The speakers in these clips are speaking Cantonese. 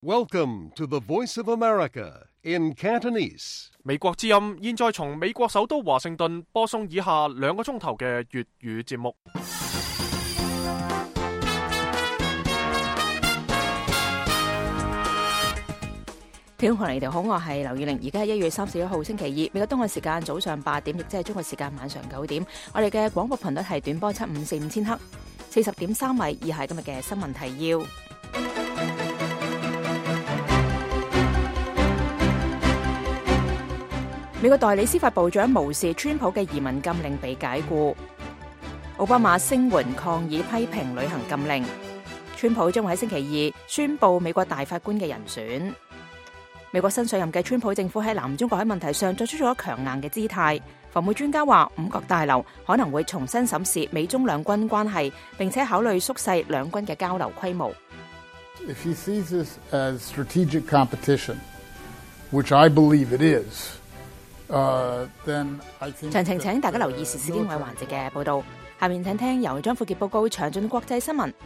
Welcome to the Voice of America in Cantonese. 美國之音現在從美國首都華盛頓播送以下2個鐘頭嘅粵語節目。 聽眾朋友，你哋好，我係劉宇玲。而家係1月31號星期二，美國東岸時間早上8點，亦即係中國時間晚上9點。我哋嘅廣播頻率係短波7545000赫，40.3米。以下係今日嘅新聞提要。美國代理司法部長無視川普嘅移民禁令被解僱。奧巴馬聲援抗議批評旅行禁令。川普將會喺星期二宣布美國大法官嘅人選。美國新上任嘅川普政府喺南中國海問題上作出咗強硬嘅姿態。防務專家話，五角大樓可能會重新審視美中兩軍關係，並且考慮縮細兩軍嘅交流規模。 If he sees this as strategic competition, which I believe it is, then I think 詳情請大家留意時事經緯環節嘅報道。下面請聽由張富傑報告詳盡國際新聞。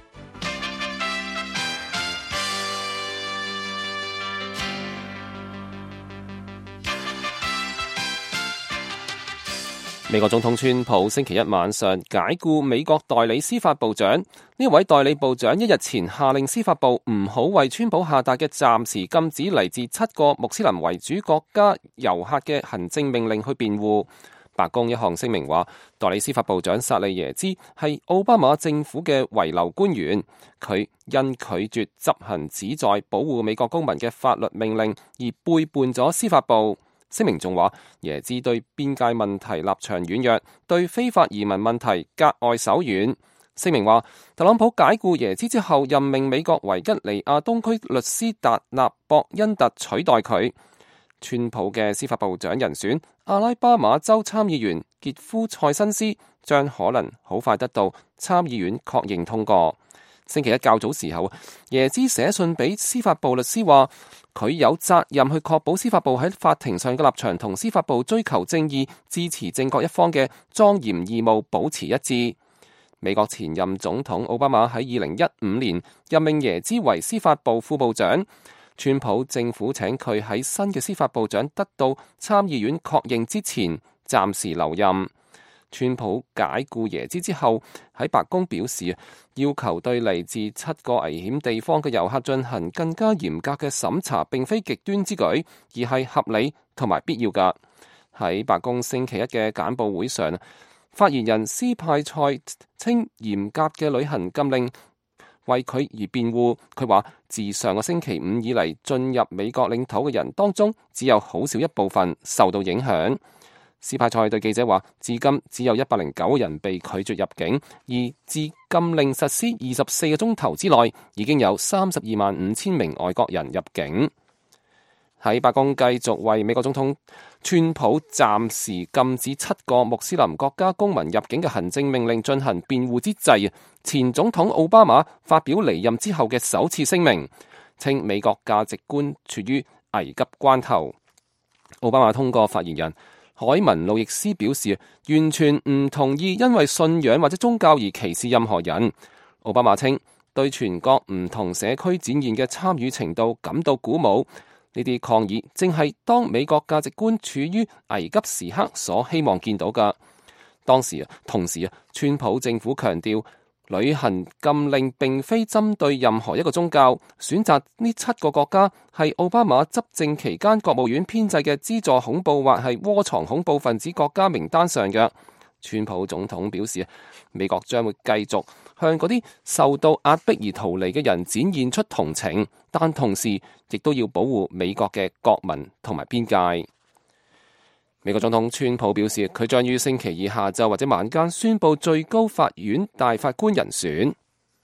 美國總統川普星期一晚上解僱美國代理司法部長。呢位代理部長1日前下令司法部唔好為川普下達嘅暫時禁止嚟自7個穆斯林為主國家遊客嘅行政命令去辯護。白宮一項聲明話，代理司法部長薩利耶茲係奧巴馬政府嘅遺留官員，佢因拒絕執行旨在保護美國公民嘅法律命令而背叛咗司法部。聲明仲話，耶茲對邊界問題立場軟弱，對非法移民問題格外手軟。聲明話，特朗普解僱耶茲之後，任命美國維吉尼亞東區律師達納博恩特取代佢。川普嘅司法部長人選阿拉巴馬州參議員傑夫塞辛斯將可能好快得到參議院確認通過。星期一較早時候，耶茲寫信俾司法部律師話，佢有責任去確保司法部喺法庭上嘅立場同司法部追求正義、支持正確一方嘅莊嚴義務保持一致。美國前任總統奧巴馬喺2015年任命耶茲為司法部副部長，川普政府請佢喺新嘅司法部長得到參議院確認之前暫時留任。川普解僱耶茲之後，喺白宮表示，要求對嚟自7個危險地方嘅遊客進行更加嚴格嘅審查，並非極端之舉，而係合理同埋必要㗎。喺白宮星期一嘅簡報會上，發言人斯派塞稱嚴格嘅旅行禁令為佢而辯護。佢話，自上個星期五以嚟進入美國領土嘅人當中，只有好少一部分受到影響。斯派塞對記者話，至今只有109人被拒絕入境，而自禁令實施24個鐘頭之內，已經有325000名外國人入境。喺白宮繼續為美國總統川普暫時禁止7個穆斯林國家公民入境嘅行政命令進行辯護之際，前總統奧巴馬發表離任之後嘅首次聲明，稱美國價值觀處於危急關頭。奧巴馬通過發言人海文路易斯表示，完全唔同意因為信仰或者宗教而歧視任何人。奧巴馬稱，對全國唔同社區展現嘅參與程度感到鼓舞。呢啲抗議正係當美國價值觀處於危急時刻所希望見到㗎。同時，川普政府強調，旅行禁令並非針對任何一個宗教，選擇呢7個國家係奧巴馬執政期間國務院編製嘅資助恐怖或係窩藏恐怖分子國家名單上嘅。川普總統表示，美國將會繼續向嗰啲受到壓迫而逃離嘅人展現出同情，但同時亦都要保護美國嘅國民同埋邊界。美國總統川普表示，佢將於星期二下晝或者晚間宣布最高法院大法官人選。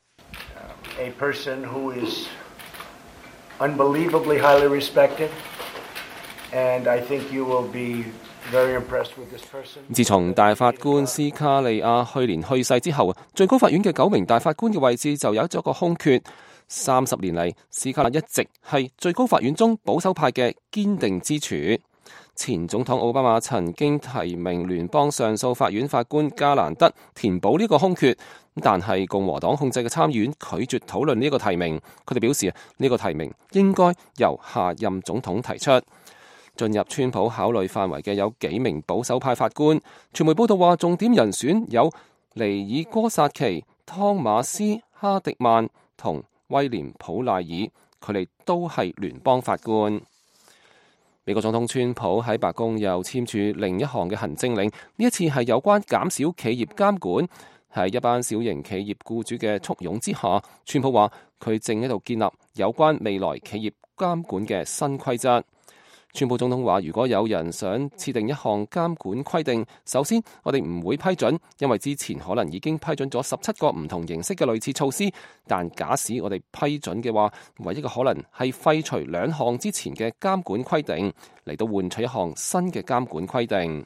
A person who is unbelievably highly respected, and I think you will be very impressed with this person. 自從大法官斯卡利亞去年去世之後，最高法院嘅9名大法官嘅位置就有咗個空缺。30年嚟，斯卡利亞一直係最高法院中保守派嘅堅定支柱。 前總統奧巴馬曾經提名聯邦上訴法院法官加蘭德填補呢個空缺，但係共和黨控制嘅參議院拒絕討論呢個提名。佢哋表示呢個提名應該由下任總統提出。進入川普考慮範圍嘅有幾名保守派法官。傳媒報道話，重點人選有尼爾哥薩奇、湯馬斯哈迪曼同威廉普賴爾，佢哋都係聯邦法官。美國總統川普喺白宮又簽署另一項嘅行政令，呢一次係有關減少企業監管。喺一班小型企業僱主嘅簇擁之下，川普話佢正喺度建立有關未來企業監管嘅新規則。川普總統話，如果有人想設定一項監管規定，首先我哋唔會批准，因為之前可能已經批准咗17個唔同形式嘅類似措施。但假使我哋批准嘅話，唯一嘅可能係廢除2項之前嘅監管規定，嚟到換取一項新嘅監管規定。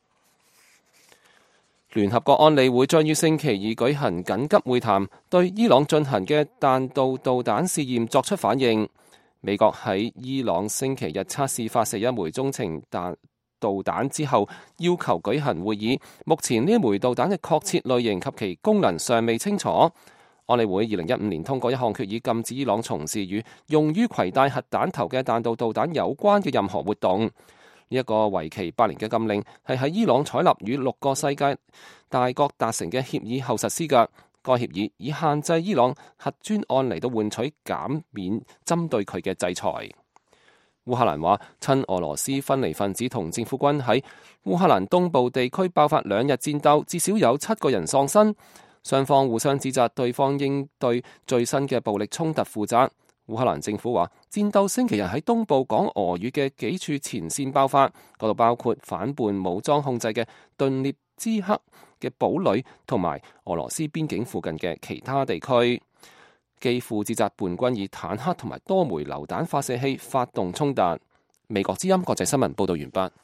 聯合國安理會將於星期二舉行緊急會談，對伊朗進行嘅彈道導彈試驗作出反應。美國喺伊朗星期日測試發射一枚中程導彈之後，要求舉行會議。目前呢一枚導彈嘅確切類型及其功能尚未清楚。安理會2015年通過一項決議，禁止伊朗從事與用於攜帶核彈頭嘅彈道導彈有關嘅任何活動。呢一個為期8年嘅禁令係喺伊朗採納與6個世界大國達成嘅協議後實施嘅。該協議以限制伊朗核專案嚟到換取減免針對佢嘅制裁。烏克蘭話，親俄羅斯分離分子同政府軍喺烏克蘭東部地區爆發2日戰鬥，至少有7個人喪生。雙方互相指責對方應對最新嘅暴力衝突負責。烏克蘭政府話，戰鬥星期日喺東部講俄語嘅幾處前線爆發，嗰度包括反叛武裝控制嘅頓涅茨克嘅堡壘同埋俄羅斯邊境附近嘅其他地區。基輔指責叛軍以坦克同埋多枚榴彈發射器發動衝突。美國之音國際新聞報道完畢。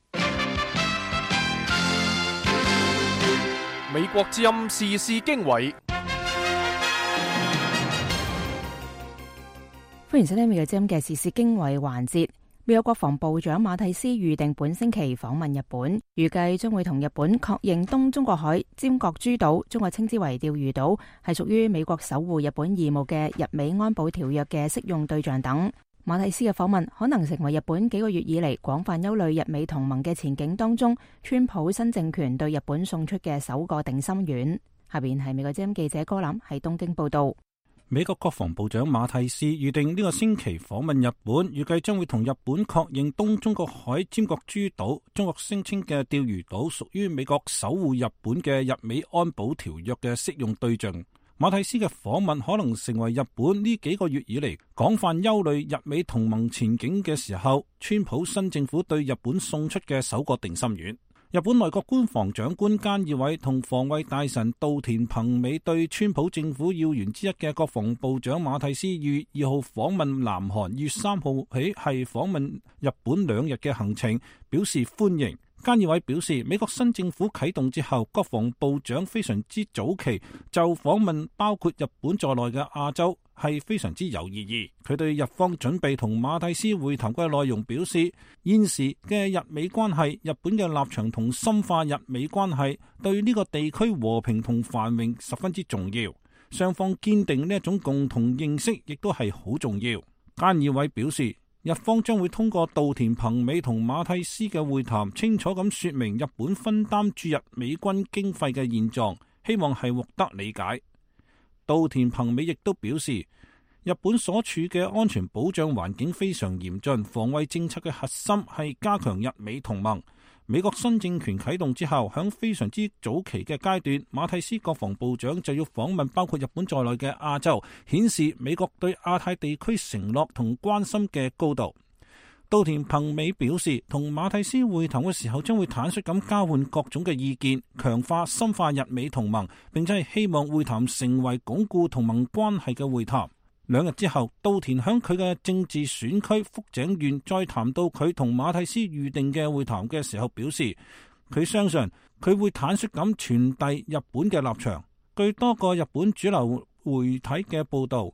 美國之音時事經緯， 歡迎收聽美國之音嘅時事經緯環節。美國國防部長馬蒂斯預定本星期訪問日本，預計將會同日本確認東中國海尖閣諸島，中國稱之為釣魚島，係屬於美國守護日本義務嘅日美安保條約嘅適用對象等。馬蒂斯嘅訪問可能成為日本幾個月以嚟廣泛憂慮日美同盟嘅前景當中，川普新政權對日本送出嘅首個定心丸。下邊係美國之音記者柯林喺東京報道。 美國國防部長馬蒂斯預定呢個星期訪問日本，預計將會同日本確認東中國海尖閣諸島，中國聲稱嘅釣魚島屬於美國守護日本嘅日美安保條約嘅適用對象。馬蒂斯嘅訪問可能成為日本呢幾個月以嚟廣泛憂慮日美同盟前景嘅時候，川普新政府對日本送出嘅首個定心丸。日本內閣官房長官菅義偉同防衛大臣稻田朋美對川普政府要員之一嘅國防部長馬蒂斯於2號訪問南韓，於3號起係訪問日本2日嘅行程表示歡迎。菅義偉表示，美國新政府啟動之後，國防部長非常之早期就訪問包括日本在內嘅亞洲係非常之有意義。佢對日方準備同馬蒂斯會談嘅內容表示，現時嘅日美關係，日本嘅立場同深化日美關係對呢個地區和平同繁榮十分之重要。雙方堅定呢一種共同認識亦都係好重要。菅義偉表示，日方將會通過稻田朋美同馬蒂斯嘅會談，清楚咁說明日本分擔駐日美軍經費嘅現狀，希望係獲得理解。稻田朋美亦都表示，日本所處嘅安全保障環境非常嚴峻，防衛政策嘅核心係加強日美同盟。美國新政權啟動之後，響非常之早期嘅階段，馬蒂斯國防部長就要訪問包括日本在內嘅亞洲，顯示美國對亞太地區承諾同關心嘅高度。稻田朋美表示，同馬蒂斯會談嘅時候，將會坦率咁交換各種嘅意見，強化深化日美同盟，並且係希望會談成為鞏固同盟關係嘅會談。2日之後，稻田響佢嘅政治選區福井縣再談到佢同馬蒂斯預定嘅會談嘅時候，表示佢相信佢會坦率咁傳遞日本嘅立場。據多個日本主流媒體嘅報道，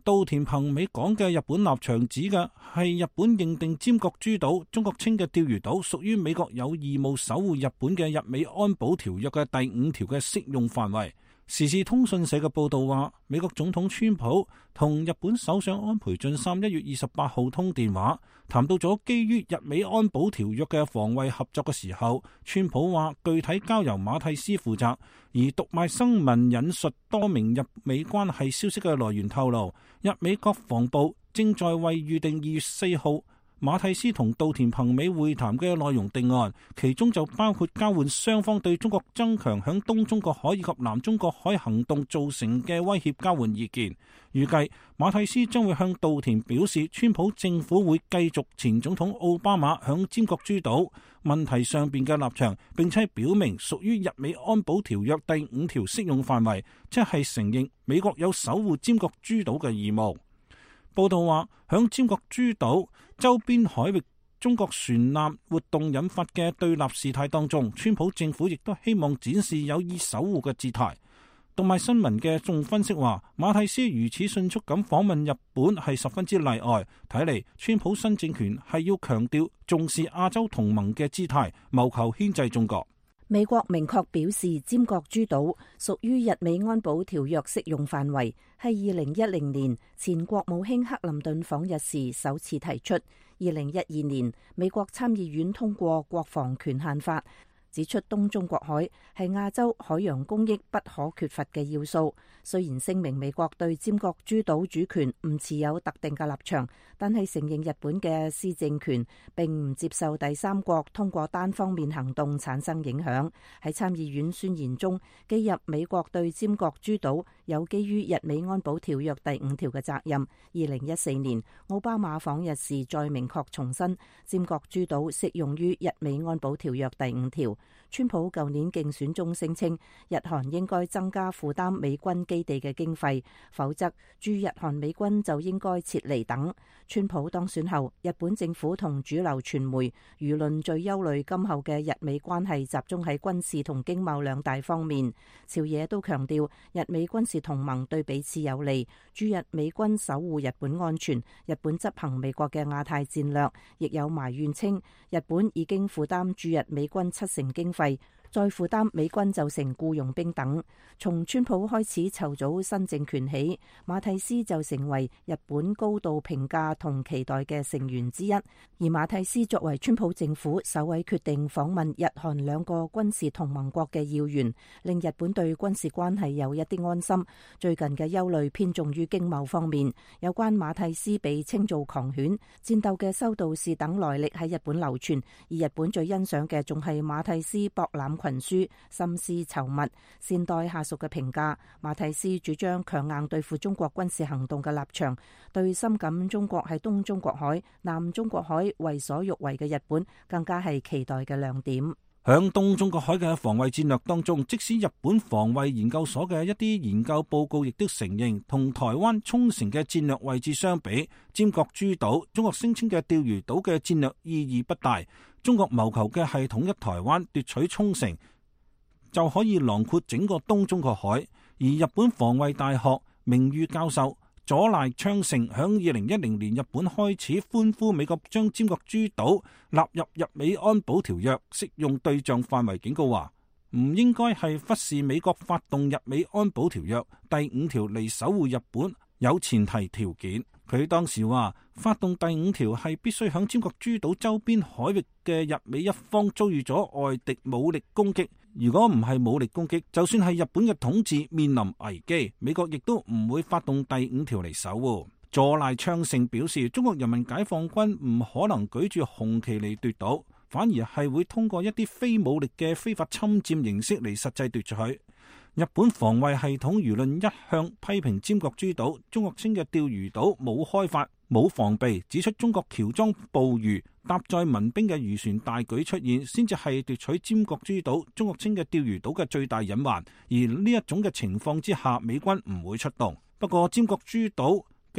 稻田朋美講嘅日本立場指嘅係日本認定尖閣諸島、中國稱嘅釣魚島屬於美國有義務守護日本嘅日美安保條約嘅第5條嘅適用範圍。時事通訊社嘅報道話，美國總統川普同日本首相安倍晉三1月28號通電話，談到咗基於日美安保條約嘅防衛合作嘅時候，川普話具體交由馬蒂斯負責。而讀賣新聞引述多名日美關係消息嘅來源透露，日美國防部正在為預定2月4號馬蒂斯同稻田朋美會談嘅內容定案，其中就包括交換雙方對中國增強響東中國海以及南中國海行動造成嘅威脅交換意見。預計馬蒂斯將會向稻田表示，川普政府會繼續前總統奧巴馬響尖閣諸島問題上邊嘅立場，並且表明屬於日美安保條約第5條適用範圍，即係承認美國有守護尖閣諸島嘅義務。報道話，響尖閣諸島周邊海域中國船艦活動引發嘅對立事態當中，川普政府亦都希望展示有意守護嘅姿態。讀賣新聞嘅眾分析話，馬蒂斯如此迅速咁訪問日本係十分之例外，睇嚟川普新政權係要強調重視亞洲同盟嘅姿態，謀求牽制中國。 美國明確表示，尖閣諸島屬於日美安保條約適用範圍，係2010年前國務卿克林頓訪日時首次提出。2012年，美國參議院通過國防權限法，指出東中國海係亞洲海洋公益不可缺乏嘅要素。雖然聲明美國對尖閣諸島主權唔持有特定嘅立場，但係承認日本嘅施政權，並唔接受第三國通過單方面行動產生影響。喺參議院宣言中記入美國對尖閣諸島有基於日美安保條約第5條嘅責任。2014年奧巴馬訪日時再明確重申，尖閣諸島適用於日美安保條約第5條。川普舊年競選中聲稱，日韓應該增加負擔美軍基地嘅經費，否則駐日韓美軍就應該撤離等。川普當選後，日本政府同主流傳媒輿論最憂慮今後嘅日美關係集中喺軍事同經貿兩大方面。朝野都強調日美軍事同盟對彼此有利，駐日美軍守護日本安全，日本執行美國嘅亞太戰略。亦有埋怨稱，日本已經負擔駐日美軍70%經費，再負擔美軍就成僱傭兵等。從川普開始籌組新政權起，馬蒂斯就成為日本高度評價同期待嘅成員之一。而馬蒂斯作為川普政府首位決定訪問日韓兩個軍事同盟國嘅要員，令日本對軍事關係有一啲安心。最近嘅憂慮偏重於經貿方面，有關馬蒂斯被稱做狂犬、戰鬥嘅修道士等來歷喺日本流傳，而日本最欣賞嘅仲係馬蒂斯博覽群書、心思稠密、善待下屬嘅評價。馬蒂斯主張強硬對付中國軍事行動嘅立場，對深感中國喺東中國海、南中國海為所欲為嘅日本更加係期待嘅亮點。 響東中國海嘅防衛戰略當中，即使日本防衛研究所嘅一啲研究報告亦都承認，同台灣沖繩嘅戰略位置相比，尖閣諸島中國聲稱嘅釣魚島嘅戰略意義不大。中國謀求嘅係統一台灣、奪取沖繩，就可以囊括整個東中國海。而日本防衛大學名譽教授佐賴昌盛響2010年日本開始歡呼美國將尖閣諸島納入日美安保條約適用對象範圍，警告話唔應該係忽視美國發動日美安保條約第5條嚟守護日本有前提條件。佢當時話，發動第5條係必須響尖閣諸島周邊海域嘅日美一方遭遇咗外敵武力攻擊。如果唔係武力攻擊，就算係日本嘅統治面臨危機，美國亦都唔會發動第5條嚟守護。佐賴昌盛表示，中國人民解放軍唔可能舉住紅旗嚟奪島，反而係會通過一啲非武力嘅非法侵佔形式嚟實際奪取。日本防衛系統輿論一向批評尖閣諸島中國稱嘅釣魚島冇開發、冇防備，指出中國喬裝捕魚搭載民兵嘅漁船大舉出現，先至係奪取尖閣諸島中國稱嘅釣魚島嘅最大隱患。而呢一種嘅情況之下，美軍唔會出動。不過尖閣諸島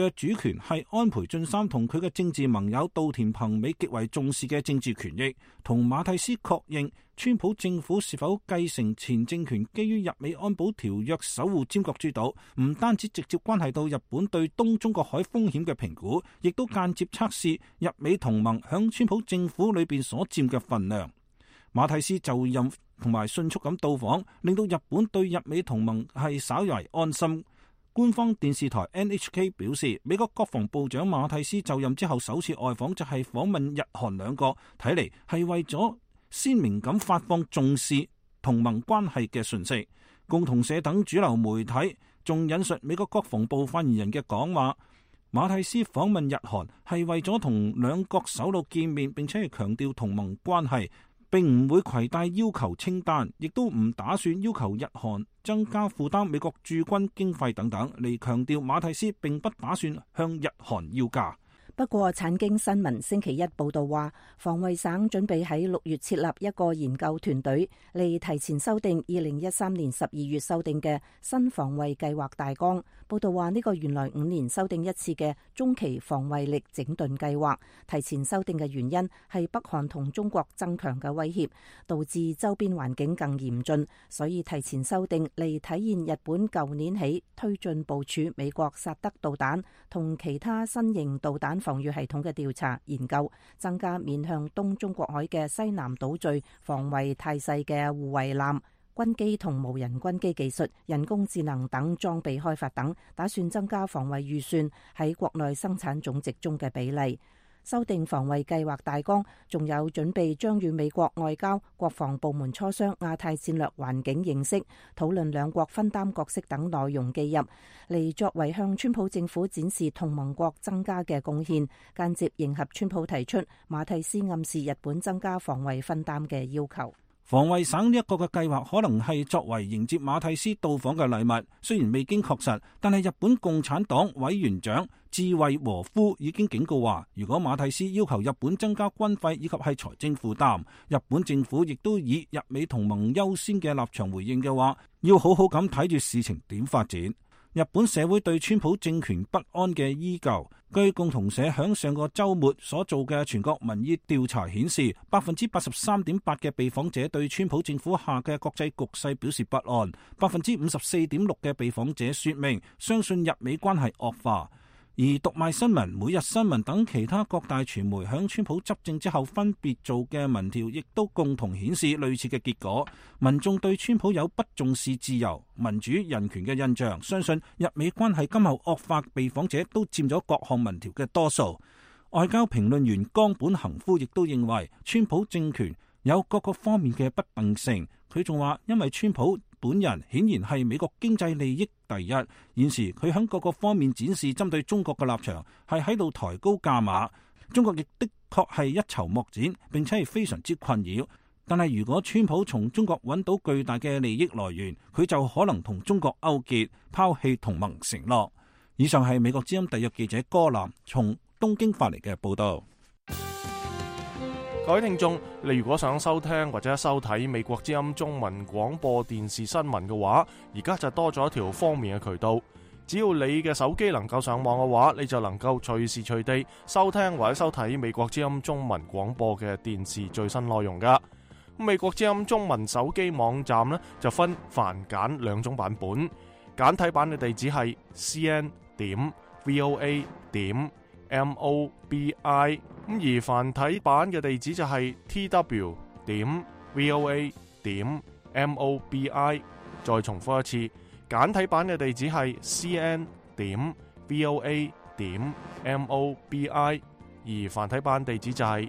嘅主權係安倍晉三同佢嘅政治盟友稻田朋美極為重視嘅政治權益。同馬蒂斯確認，川普政府是否繼承前政權基於日美安保條約守護尖閣諸島，唔單止直接關係到日本對東中國海風險嘅評估，亦都間接測試日美同盟響川普政府裏邊所佔嘅份量。馬蒂斯就任同埋迅速咁到訪，令到日本對日美同盟係稍為安心。官方電視台 NHK 表示，美國國防部長馬蒂斯就任之後首次外訪就係訪問日韓兩國，睇嚟係為咗鮮明咁發放重視同盟關係嘅訊息。共同社等主流媒體仲引述美國國防部發言人嘅講話，馬蒂斯訪問日韓係為咗同兩國首腦見面，並且係強調同盟關係，並唔會攜帶要求清單，亦都唔打算要求日韓增加負擔美國駐軍經費等等，嚟強調馬蒂斯並不打算向日韓要價。 不過，產經新聞星期一報道話，防衛省準備喺6月設立一個研究團隊，嚟提前修訂2013年12月修訂嘅新防衛計劃大綱。報道話，呢個原來5年修訂一次嘅中期防衛力整頓計劃，提前修訂嘅原因係北韓同中國增強嘅威脅，導致周邊環境更嚴峻，所以提前修訂嚟體現日本舊年起推進部署美國薩德導彈同其他新型導彈防禦系統嘅調查研究，增加面向東中國海嘅西南島嶼防衛態勢嘅護衛艦、軍機同無人軍機技術、人工智能等裝備開發等，打算增加防衛預算喺國內生產總值中嘅比例。修訂防衛計劃大綱，仲有準備將與美國外交、國防部門磋商亞太戰略環境認識，討論兩國分擔角色等內容記入，嚟作為向川普政府展示同盟國增加嘅貢獻，間接迎合川普提出馬蒂斯暗示日本增加防衛分擔嘅要求。 防衛省呢一個嘅計劃可能係作為迎接馬蒂斯到訪嘅禮物，雖然未經確實，但係日本共產黨委員長志惠和夫已經警告話，如果馬蒂斯要求日本增加軍費以及係財政負擔，日本政府亦都以日美同盟優先嘅立場回應嘅話，要好好咁睇住事情點發展。日本社會對川普政權不安嘅依舊，據共同社響上個週末所做嘅全國民意調查顯示，83.8%嘅被訪者對川普政府下嘅國際局勢表示不安，54.6%嘅被訪者說明相信日美關係惡化。而讀賣新聞、每日新聞等其他各大傳媒響川普執政之後分別做嘅民調，亦都共同顯示類似嘅結果。民眾對川普有不重視自由、民主、人權嘅印象，相信日美關係今後惡化，被訪者都佔咗各項民調嘅多數。外交評論員岡本恒夫亦都認為，川普政權有各個方面嘅不定性。佢仲話，因為川普本人顯然係美國經濟利益第一，現時佢喺各個方面展示針對中國嘅立場，係喺度抬高價碼。中國亦的確係一籌莫展，並且係非常之困擾。但係如果川普從中國揾到巨大嘅利益來源，佢就可能同中國勾結，拋棄同盟承諾。以上係美國之音特約記者柯南從東京發嚟嘅報道。 各位聽眾，你如果想收聽或者收睇美國之音中文廣播電視新聞嘅話，而家就多咗一條方便嘅渠道。只要你嘅手機能夠上網嘅話，你就能夠隨時隨地收聽或者收睇美國之音中文廣播嘅電視最新內容噶。美國之音中文手機網站呢，就分繁簡兩種版本，簡體版嘅地址係 cn.voa.mobi， 而繁體版嘅地址就係 tw.voa.mobi。 再重複一次，簡體版嘅地址係 cn.voa.mobi， 而繁體版地址就係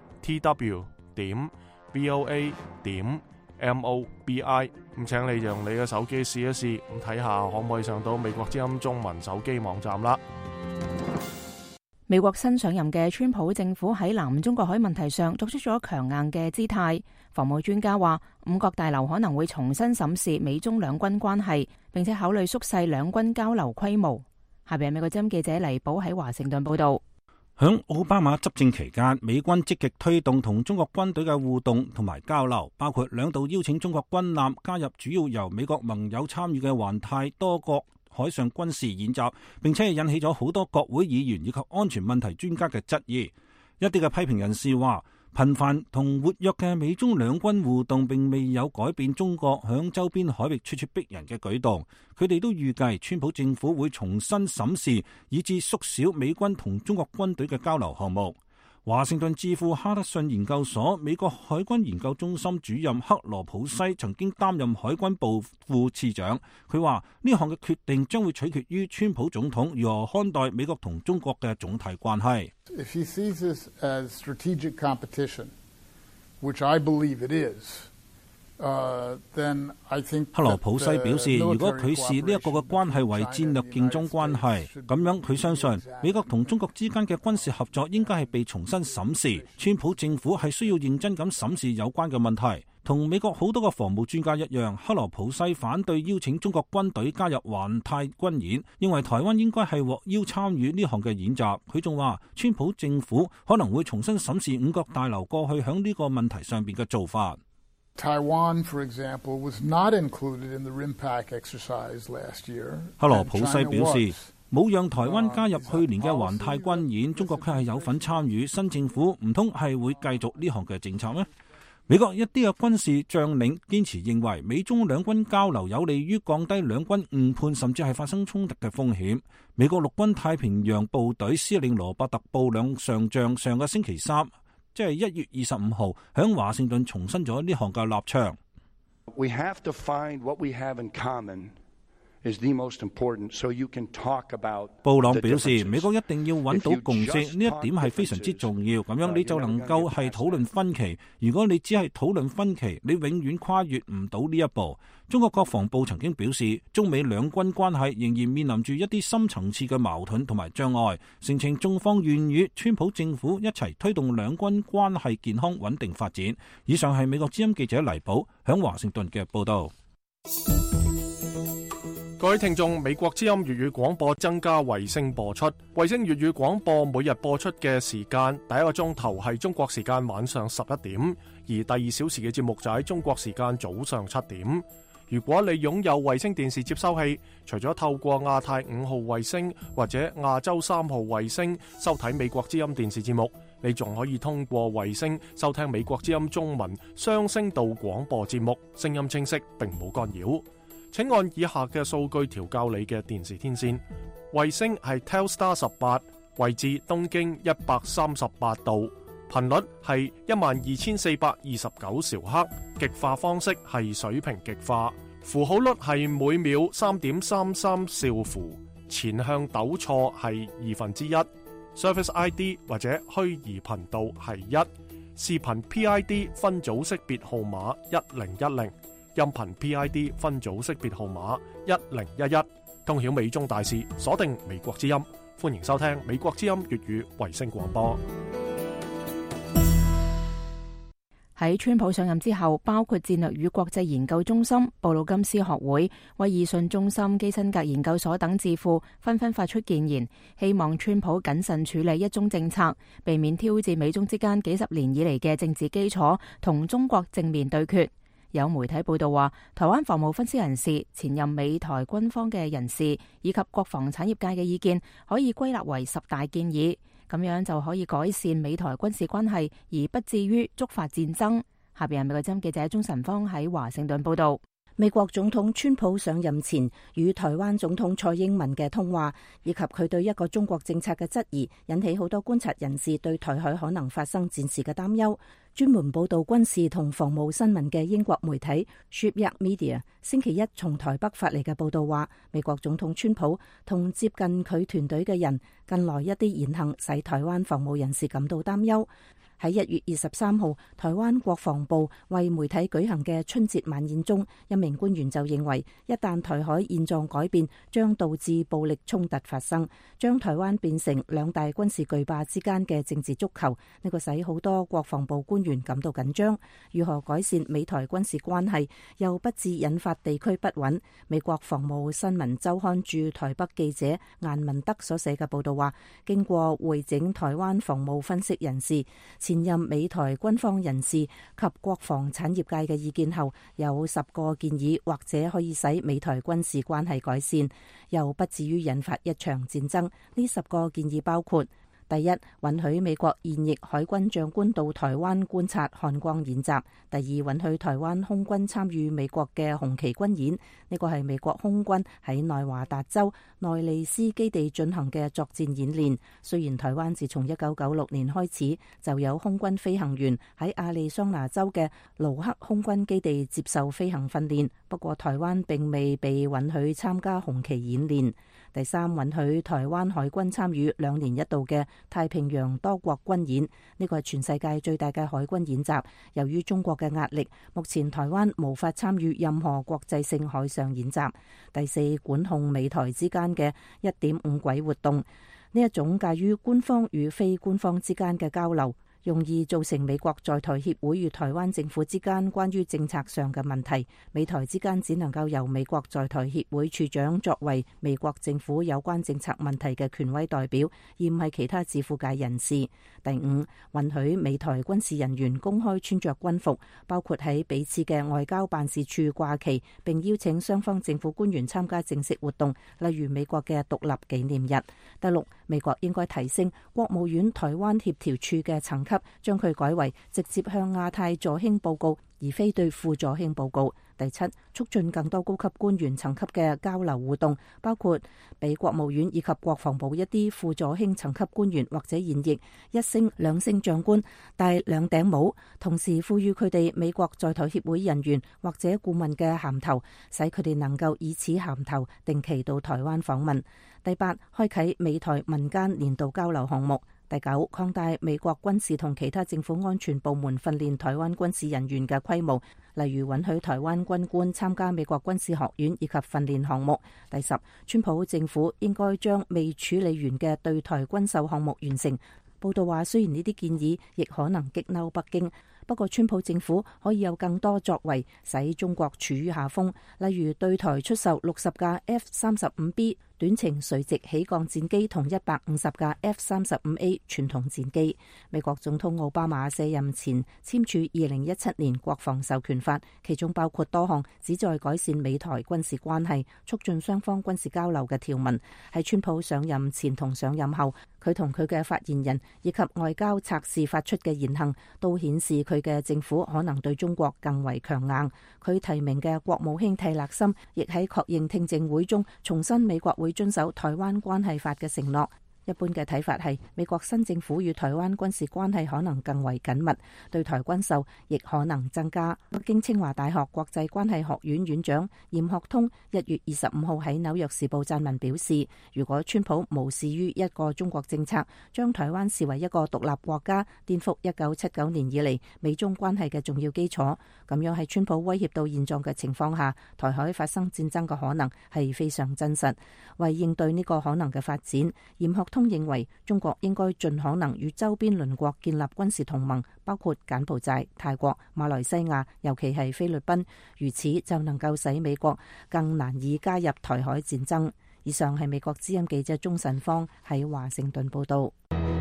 tw.voa.mobi。 咁請你用你嘅手機試一試，咁睇下可唔可以上到美國之音中文手機網站啦。 美國新上任嘅川普政府喺南中國海問題上作出咗強硬嘅姿態。防務專家話，五角大樓可能會重新審視美中兩軍關係，並且考慮縮細兩軍交流規模。下邊係美國之音記者黎寶喺華盛頓報道。 響奧巴馬執政期間，美軍積極推動同中國軍隊嘅互動同埋交流，包括兩度邀請中國軍艦加入主要由美國盟友參與嘅環太多國海上軍事演習，並且引起咗好多國會議員以及安全問題專家嘅質疑。一啲嘅批評人士話，頻繁同活躍嘅美中兩軍互動並未有改變中國響周邊海域咄咄逼人嘅舉動。佢哋都預計川普政府會重新審視以至縮小美軍同中國軍隊嘅交流項目。華盛頓智庫哈德遜研究所美國海軍研究中心主任克羅普西曾經擔任海軍部副次長，佢話呢項嘅決定將會取決於川普總統如何看待美國同中國嘅總體關係。 If he sees this as strategic competition, which I believe it is, then I think 克羅普西表示，如果佢視呢一個嘅關係為戰略競爭關係，咁樣佢相信美國同中國之間嘅軍事合作應該係被重新審視。川普政府係需要認真咁審視有關嘅問題。同美國好多個防務專家一樣，克羅普西反對邀請中國軍隊加入環太軍演，認為台灣應該係獲邀參與呢項嘅演習。佢仲話，川普政府可能會重新審視五角大樓過去響呢個問題上邊嘅做法。 Taiwan, for example, was not included in the RIMPAC exercise last year. 克羅普西表示，冇讓台灣加入去年嘅環太軍演，中國卻係有份參與。新政府唔通係會繼續呢項嘅政策咩？美國一啲嘅軍事將領堅持認為，美中兩軍交流有利於降低兩軍誤判甚至係發生衝突嘅風險。美國陸軍太平洋部隊司令羅伯特布兩上將上個星期三，即係1月25號，響華盛頓重申咗呢項嘅立場。 We have to find what we have in common is the most important, so you can talk about. 布朗表示，美國一定要揾到共識，呢一點係非常之重要。咁樣你就能夠係討論分歧。如果你只係討論分歧，你永遠跨越唔到呢一步。中國國防部曾經表示，中美兩軍關係仍然面臨住一啲深層次嘅矛盾同埋障礙，聲稱中方願與川普政府一齊推動兩軍關係健康穩定發展。以上係美國之音記者黎寶響華盛頓嘅報道。 各位聽眾，美國之音粵語廣播增加衛星播出。衛星粵語廣播每日播出嘅時間，第一個鐘頭係中國時間晚上11點，而第2小時嘅節目就喺中國時間早上7點。如果你擁有衛星電視接收器，除咗透過亞太5號衛星或者亞洲3號衛星收睇美國之音電視節目，你仲可以通過衛星收聽美國之音中文雙聲道廣播節目，聲音清晰並冇干擾。請按以下嘅數據調校你嘅電視天線。衛星係 Telstar 18，位置東經138度，頻率係12429兆赫，極化方式係水平極化，符號率係每秒3.33兆符，前向抖錯係1/2， Service ID 或者虛擬頻道係1，視頻 PID 分組識別號碼1010。音頻 PID 分組識別號碼1011，通曉美中大事，鎖定美國之音，歡迎收聽美國之音粵語衛星廣播。 喺川普上任之後，包括戰略與國際研究中心、布魯金斯學會、威爾遜中心、基辛格研究所等智庫紛紛發出建言，希望川普謹慎處理一中政策，避免挑戰美中之間幾十年以嚟嘅政治基礎，同中國正面對決。有媒體報道話，台灣防務分析人士、前任美台軍方嘅人士以及國防產業界嘅意見可以歸納為10大建議，咁樣就可以改善美台軍事關係，而不至於觸發戰爭。下邊係美國之音記者鍾晨芳喺華盛頓報道。 美國總統川普上任前與台灣總統蔡英文嘅通話，以及佢對一個中國政策嘅質疑，引起好多觀察人士對台海可能發生戰事嘅擔憂。專門報道軍事同防務新聞嘅英國媒體 Shipyard Media 星期一從台北發嚟嘅報道話，美國總統川普同接近佢團隊嘅人近來一啲言行使台灣防務人士感到擔憂。喺1月23號，台灣國防部為媒體舉行嘅春節晚宴中，一名官員就認為，一旦台海現狀改變，將導致暴力衝突發生，將台灣變成兩大軍事巨霸之間嘅政治足球。呢個使好多國防部官官員感到緊張。如何改善美台軍事關係，又不致引發地區不穩？美國防務新聞週刊駐台北記者顏文德所寫嘅報道話，經過會整台灣防務分析人士、前任美台軍方人士及國防產業界嘅意見後，有10個建議或者可以使美台軍事關係改善，又不至於引發一場戰爭。呢10個建議包括：第一，允許美國現役海軍長官到台灣觀察漢光演習；第二，允許台灣空軍參與美國嘅紅旗軍演，呢個係美國空軍喺內華達州內利斯基地進行嘅作戰演練。雖然台灣自從1996年開始就有空軍飛行員喺亞利桑那州嘅盧克空軍基地接受飛行訓練，不過台灣並未被允許參加紅旗演練。第三，允許台灣海軍參與2年1度嘅太平洋多國軍演，呢個係全世界最大嘅海軍演習。由於中國嘅壓力，目前台灣無法參與任何國際性海上演習。第四，管控美台之間嘅1.5軌活動，呢一種介於官方與非官方之間嘅交流，容易造成美國在台協會與台灣政府之間關於政策上嘅問題。美台之間只能夠由美國在台協會處長作為美國政府有關政策問題嘅權威代表，而唔係其他自負界人士。第五，允許美台軍事人員公開穿着軍服，包括喺彼此嘅外交辦事處掛旗，並邀請雙方政府官員參加正式活動，例如美國嘅獨立紀念日。第六，美國應該提升國務院台灣協調處嘅層級，將佢改為直接向亞太助興報告，而非對副助興報告。第七，促進更多高級官員層級嘅交流互動，包括俾國務院以及國防部一啲副助興層級官員或者現役1星、2星長官戴2頂帽，同時賦予佢哋美國在台協會人員或者顧問嘅銜頭，使佢哋能夠以此銜頭定期到台灣訪問。第八，開啟美台民間年度交流項目。第九，擴大美國軍事同其他政府安全部門訓練台灣軍事人員嘅規模，例如允許台灣軍官參加美國軍事學院以及訓練項目。第十，川普政府應該將未處理完嘅對台軍售項目完成。報道話，雖然呢啲建議亦可能激嬲北京，不過川普政府可以有更多作為，使中國處於下風，例如對台出售60架 F-35B 短程垂直起降戰機同150架 F-35A 傳統戰機。美國總統奧巴馬卸任前簽署2017年國防授權法，其中包括多項旨在改善美台軍事關係、促進雙方軍事交流嘅條文。喺川普上任前同上任後，佢同佢嘅發言人以及外交策士發出嘅言行，都顯示佢嘅政府可能對中國更為強硬。佢提名嘅國務卿蒂勒森亦喺確認聽證會中重申美國會遵守台灣關係法嘅承諾。一般嘅睇法係，美國新政府與台灣軍事關係可能更為緊密，對台軍售亦可能增加。北京清華大學國際關係學院院長嚴學通1月25號喺紐約時報撰文表示，如果川普無視於一個中國政策，將台灣視為一個獨立國家，顛覆1979年以嚟美中關係嘅重要基礎，咁樣喺川普威脅到現狀嘅情況下，台海發生戰爭嘅可能係非常真實。為應對呢個可能嘅發展，嚴學通認為中國應該盡可能與周邊鄰國建立軍事同盟，包括柬埔寨、泰國、馬來西亞，尤其係菲律賓，如此就能夠使美國更難以加入台海戰爭。以上係美國之音記者鍾晨芳喺華盛頓報道。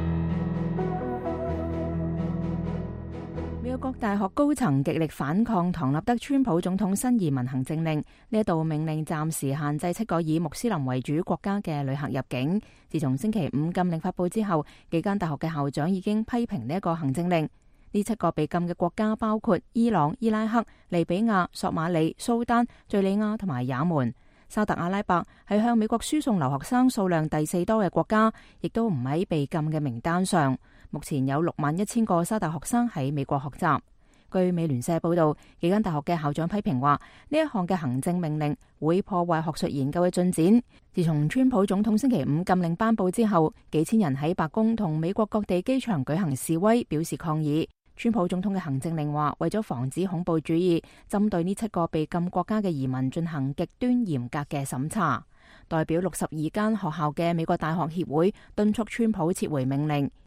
美國各大學高層極力反抗唐納德川普總統新移民行政令，呢一道命令暫時限制7個以穆斯林為主國家嘅旅客入境。自從星期5禁令發佈之後，幾間大學嘅校長已經批評呢一個行政令。呢7個被禁嘅國家包括伊朗、伊拉克、利比亞、索馬里、蘇丹、敘利亞同埋也門。沙特阿拉伯係向美國輸送留學生數量第4多嘅國家，亦都唔喺被禁嘅名單上。目前有61000個沙特學生喺美國學習。據美聯社報道，幾間大學嘅校長批評話，呢一項嘅行政命令會破壞學術研究嘅進展。自從川普總統星期5禁令頒布之後，幾千人喺白宮同美國各地機場舉行示威，表示抗議。川普總統嘅行政令話，為咗防止恐怖主義，針對呢7個被禁國家嘅移民進行極端嚴格嘅審查。代表62間學校嘅美國大學協會敦促川普撤回命令，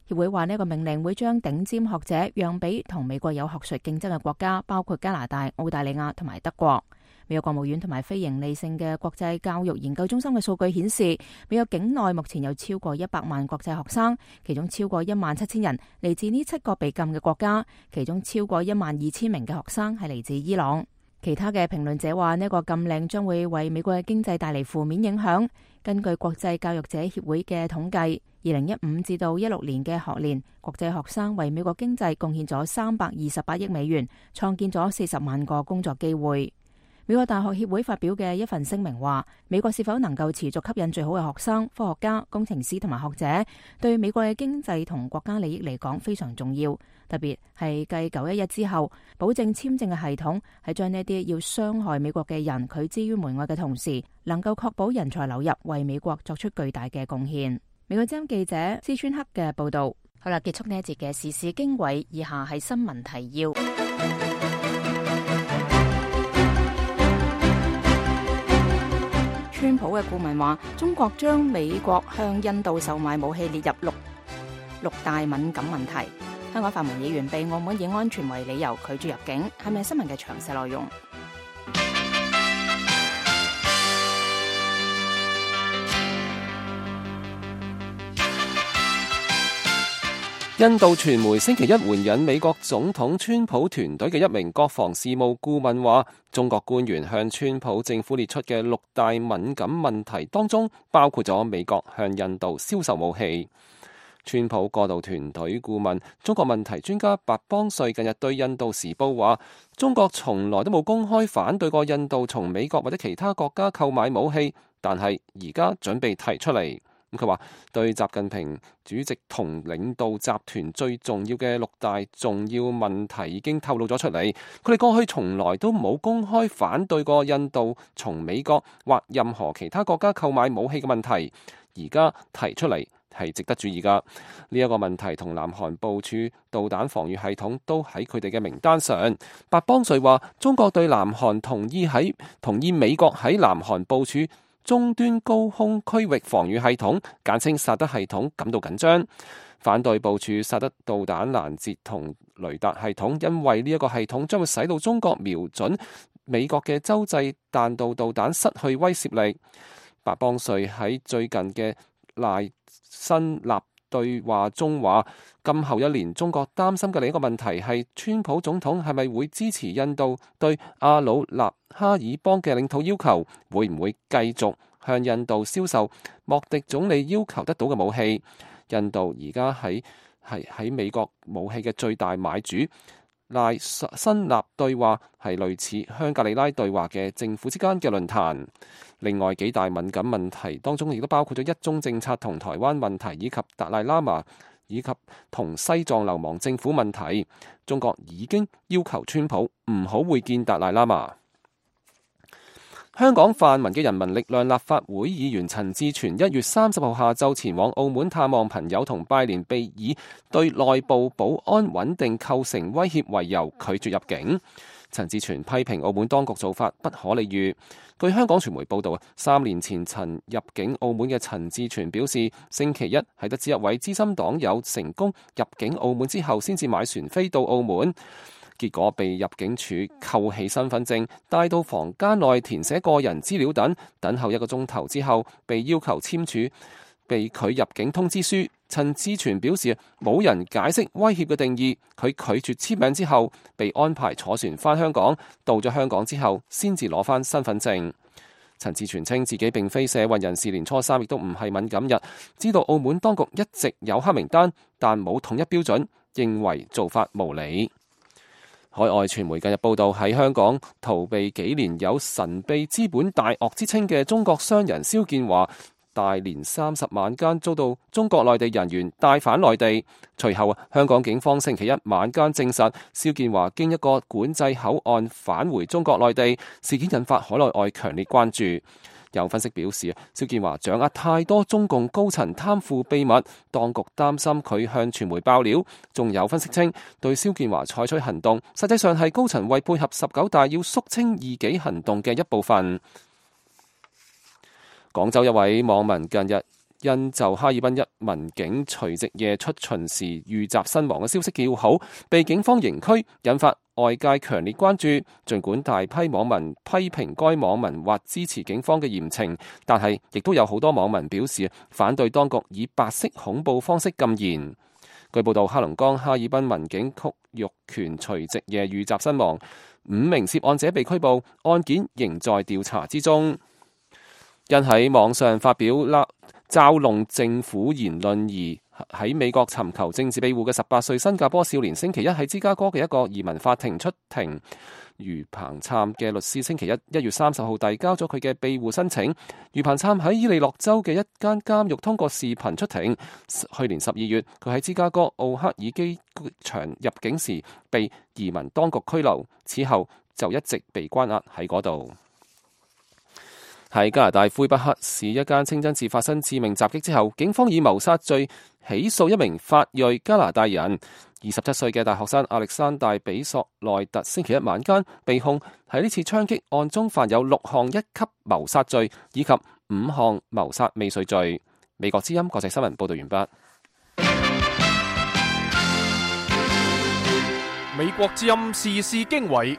協會話呢個命令會將頂尖學者讓俾同美國有學術競爭嘅國家，包括加拿大、澳大利亞同埋德國。美國國務院同埋非營利性嘅國際教育研究中心嘅數據顯示，美國境內目前有超過100萬國際學生，其中超過17000人嚟自呢7個被禁嘅國家，其中超過12000名嘅學生係嚟自伊朗。其他嘅評論者話呢個禁令將會為美國嘅經濟帶嚟負面影響。根據國際教育者協會嘅統計，2015至到16年嘅學年，國際學生為美國經濟貢獻咗328億美元，創建咗40萬個工作機會。美國大學協會發表嘅一份聲明話，美國是否能夠持續吸引最好嘅學生、科學家、工程師同埋學者，對美國嘅經濟同國家利益嚟講非常重要。特別係繼911之後，保證簽證嘅系統係將呢啲要傷害美國嘅人拒之於門外嘅同時，能夠確保人才流入，為美國作出巨大嘅貢獻。美國之音記者施川克嘅報道。好啦，結束呢一節嘅時事經緯，以下係新聞提要。川普嘅顧問話，中國將美國向印度售賣武器列入六大敏感問題。香港泛民議員被澳門以安全為理由拒絕入境，係咪新聞嘅詳細內容？ 印度傳媒星期一援引美國總統川普團隊嘅一名國防事務顧問話，中國官員向川普政府列出嘅6大敏感問題當中，包括咗美國向印度銷售武器。川普過渡團隊顧問、中國問題專家白邦瑞近日對印度時報話，中國從來都冇公開反對過印度從美國或者其他國家購買武器，但係而家準備提出嚟。佢話對習近平主席同領導集團最重要嘅6大重要問題已經透露咗出嚟。佢哋過去從來都冇公開反對過印度從美國或任何其他國家購買武器嘅問題，而家提出嚟係值得注意㗎。呢一個問題同南韓部署導彈防禦系統都喺佢哋嘅名單上。白邦瑞話中國對南韓同意美國喺南韓部署終端高空區域防禦系統，簡稱薩德系統感到緊張，反對部署薩德導彈攔截同雷達系統，因為呢一個系統將會使到中國瞄準美國嘅洲際彈道導彈失去威懾力。白邦瑞喺最近嘅賴辛納對話中話，今後1年中國擔心嘅另一個問題係川普總統係咪會支持印度對阿魯納哈爾邦嘅領土要求，會唔會繼續向印度銷售莫迪總理要求得到嘅武器。印度而家喺美國武器嘅最大買主。賴辛納對話係類似香格里拉對話嘅政府之間嘅論壇。另外幾大敏感問題當中亦都包括咗一中政策同台灣問題，以及達賴喇嘛以及同西藏流亡政府問題。中國已經要求川普唔好會見達賴喇嘛。香港泛民嘅人民力量立法會議員陳志全1月30號下晝前往澳門探望朋友同拜年，被以對內部保安穩定構成威脅為由拒絕入境。陳志全批評澳門當局做法不可理喻。據香港傳媒報道，3年前曾入境澳門嘅陳志全表示，星期一係得知一位資深黨友成功入境澳門之後，先至買船飛到澳門。結果被入境處扣起身份證，帶到房間內填寫個人資料等候1個鐘頭之後，被要求簽署被拒入境通知書。陳志全表示冇人解釋威脅嘅定義，佢拒絕簽名之後，被安排坐船返香港，到咗香港之後先至攞返身份證。陳志全稱自己並非社運人士，年初3亦都唔係敏感日，知道澳門當局一直有黑名單，但冇統一標準，認為做法無理。海外傳媒近日報道，喺香港逃避幾年有神秘資本大鱷之稱嘅中國商人蕭建華，大年30晚間遭到中國內地人員帶返內地。隨後香港警方星期一晚間證實，蕭建華經一個管制口岸返回中國內地，事件引發海內外強烈關注。有分析表示，蕭建華掌握太多中共高層貪腐秘密，當局擔心佢向傳媒爆料。仲有分析稱，對蕭建華採取行動，實際上係高層為配合19大要肅清異己行動嘅一部分。廣州一位網民近日因就哈爾濱一民警除夕夜出巡時遇襲身亡嘅消息叫好，被警方刑拘，引發外界強烈關注。儘管大批網民批評該網民或支持警方嘅嚴懲，但係亦都有好多網民表示反對當局以白色恐怖方式禁言。據報道，黑龍江哈爾濱民警曲玉權除夕夜遇襲身亡，5名涉案者被拘捕，案件仍在調查之中。因喺網上發表嘲弄政府言論而喺美國尋求政治庇護嘅18歲新加坡少年，星期一喺芝加哥嘅一個移民法庭出庭。余彭琛嘅律師星期1月30號遞交咗佢嘅庇護申請。余彭琛喺伊利諾州嘅一間監獄通過視頻出庭。去年12月，佢喺芝加哥奧克爾機場入境時被移民當局拘留，此後就一直被關押喺嗰度。喺加拿大魁北克市一間清真寺發生致命襲擊之後，警方以謀殺罪起訴一名法裔加拿大人。27歲嘅大學生亞歷山大比索內特星期一晚間被控喺呢次槍擊案中犯有6項一級謀殺罪以及5項謀殺未遂罪。美國之音國際新聞報道完畢。 美國之音時事經緯。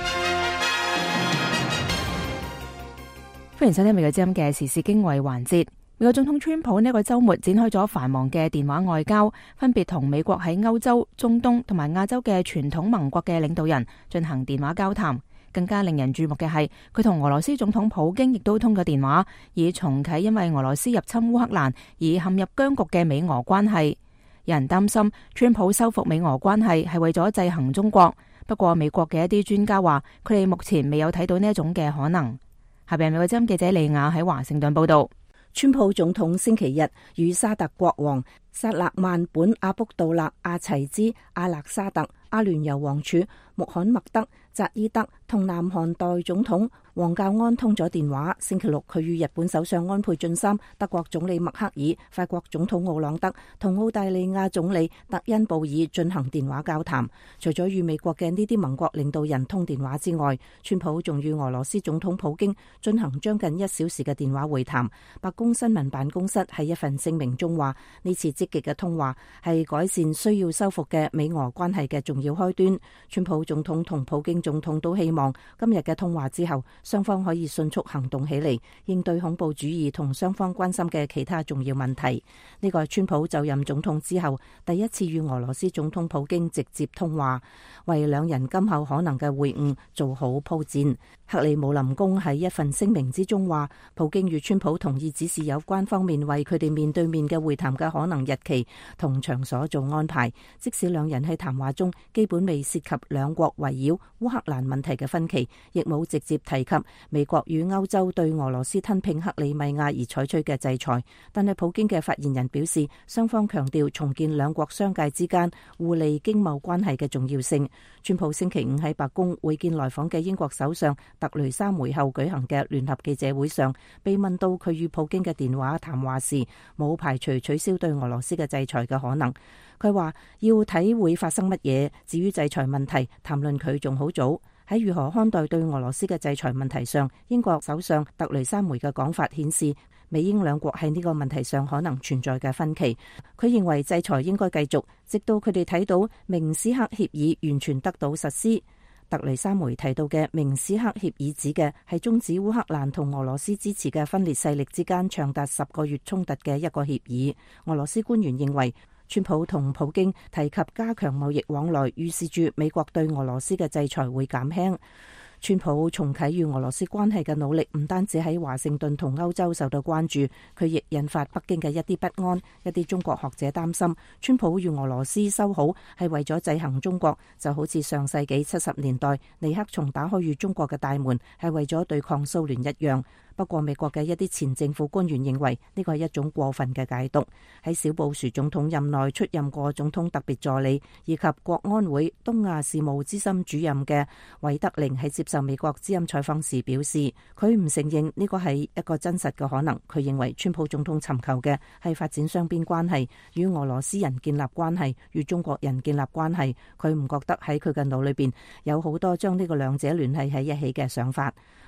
歡迎收聽美國之音嘅時事經緯環節。美國總統川普呢個週末展開咗繁忙嘅電話外交，分別同美國喺歐洲、中東同埋亞洲嘅傳統盟國嘅領導人進行電話交談。更加令人注目嘅係，佢同俄羅斯總統普京亦都通過電話，以重啟因為俄羅斯入侵烏克蘭而陷入僵局嘅美俄關係。有人擔心川普修復美俄關係係為咗制衡中國，不過美國嘅一啲專家話，佢哋目前未有睇到呢一種嘅可能。下邊美國之音記者利亞喺華盛頓報道。 川普總統星期日與沙特國王薩勒曼本阿卜杜勒阿齊茲阿勒沙特、阿聯酋王儲穆罕默德扎伊德同南韓代總統王教安通咗電話。星期六，佢與日本首相安倍晉三、德國總理默克爾、法國總統奧朗德同澳大利亞總理特恩布爾進行電話交談。除咗與美國嘅呢啲盟國領導人通電話之外，川普仲與俄羅斯總統普京進行將近1小時嘅電話會談。白宮新聞辦公室喺一份聲明中話，呢次積極嘅通話係改善需要修復嘅美俄關係嘅重要開端。川普總統同普京總統都希望今日嘅通話之後，雙方可以迅速行動起嚟，應對恐怖主義同雙方關心嘅其他重要問題。呢個係川普就任總統之後第一次與俄羅斯總統普京直接通話，為兩人今後可能嘅會晤做好鋪墊。克里姆林宮喺一份聲明之中話，普京與川普同意指示有關方面為佢哋面對面嘅會談嘅可能日期同場所做安排，即使兩人喺談話中基本未涉及兩國圍繞烏克蘭問題嘅分歧，亦冇直接提及美國與歐洲對俄羅斯吞併克里米亞而採取嘅制裁。但係普京嘅發言人表示，雙方強調重建兩國商界之間互利經貿關係嘅重要性。川普星期5喺白宮會見來訪嘅英國首相特雷莎梅後舉行嘅聯合記者會上，被問到佢與普京嘅電話談話時，冇排除取消對俄羅斯嘅制裁嘅可能。佢話要睇會發生乜嘢，至於制裁問題，談論佢仲好早。喺如何看待對俄羅斯嘅制裁問題上，英國首相特雷莎梅嘅講法顯示，美英兩國喺呢個問題上可能存在嘅分歧。佢認為制裁應該繼續，直到佢哋睇到明斯克協議完全得到實施。特雷莎梅提到嘅明斯克協議指嘅係終止烏克蘭同俄羅斯支持嘅分裂勢力之間長達10個月衝突嘅一個協議。俄羅斯官員認為，川普同普京提及加強貿易往來，預示住美國對俄羅斯嘅制裁會減輕。川普重啟與俄羅斯關係嘅努力唔單止喺華盛頓同歐洲受到關注，佢亦引發北京嘅一啲不安。一啲中國學者擔心，川普與俄羅斯修好係為咗制衡中國，就好似上世紀70年代尼克松打開與中國嘅大門係為咗對抗蘇聯一樣。不過美國嘅一啲前政府官員認為呢個係一種過分嘅解讀。喺小布殊總統任內出任過總統特別助理以及國安會東亞事務資深主任嘅韋德寧喺接受美國之音採訪時表示，佢唔承認呢個係一個真實嘅可能。佢認為川普總統尋求嘅係發展雙邊關係，與俄羅斯人建立關係，與中國人建立關係。佢唔覺得喺佢嘅腦裏邊有好多將呢個兩者聯繫喺一起嘅想法。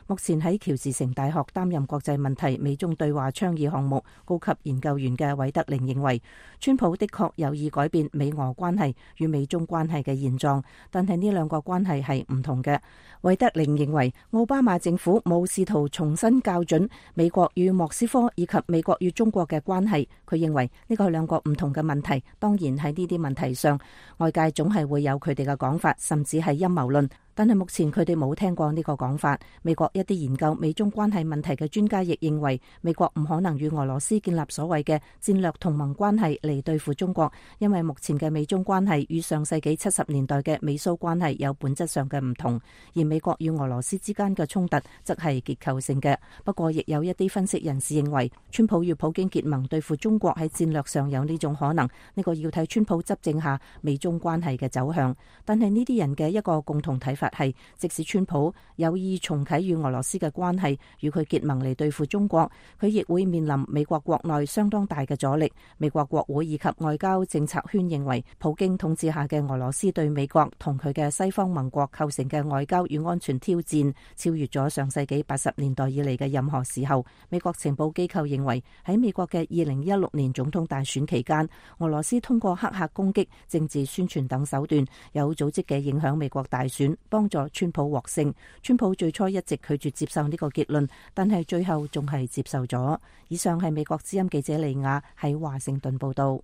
目前喺喬治城大學擔任國際問題美中對話倡議項目高級研究員嘅韋德寧認為，川普的確有意改變美俄關係與美中關係嘅現狀，但係呢兩個關係係唔同嘅。韋德寧認為，奧巴馬政府冇試圖重新校準美國與莫斯科以及美國與中國嘅關係。佢認為呢個係兩個唔同嘅問題。當然喺呢啲問題上，外界總係會有佢哋嘅講法，甚至係陰謀論。但係目前佢哋冇聽過呢個講法。美國一啲研究美中關係問題嘅專家亦認為，美國唔可能與俄羅斯建立所謂嘅戰略同盟關係嚟對付中國，因為目前嘅美中關係與上世紀70年代嘅美蘇關係有本質上嘅唔同，而美國與俄羅斯之間嘅衝突則係結構性嘅。不過亦有一啲分析人士認為，川普與普京結盟對付中國喺戰略上有呢種可能，呢個要睇川普執政下美中關係嘅走向。但係呢啲人嘅一個共同睇法係，即使川普有意重啟與俄羅斯嘅關係，與佢結盟嚟對付中國，佢亦會面臨美國國內相當大嘅阻力。美國國會以及外交政策圈認為，普京統治下嘅俄羅斯對美國同佢嘅西方盟國構成嘅外交與安全挑戰，超越咗上世紀80年代以嚟嘅任何時候。美國情報機構認為，喺美國嘅2016年總統大選期間，俄羅斯通過黑客攻擊、政治宣傳等手段，有組織嘅影響美國大選，幫助川普獲勝。川普最初一直拒絕接受呢個結論，但係最後仲係接受咗。以上係美國之音記者利亞喺華盛頓報道。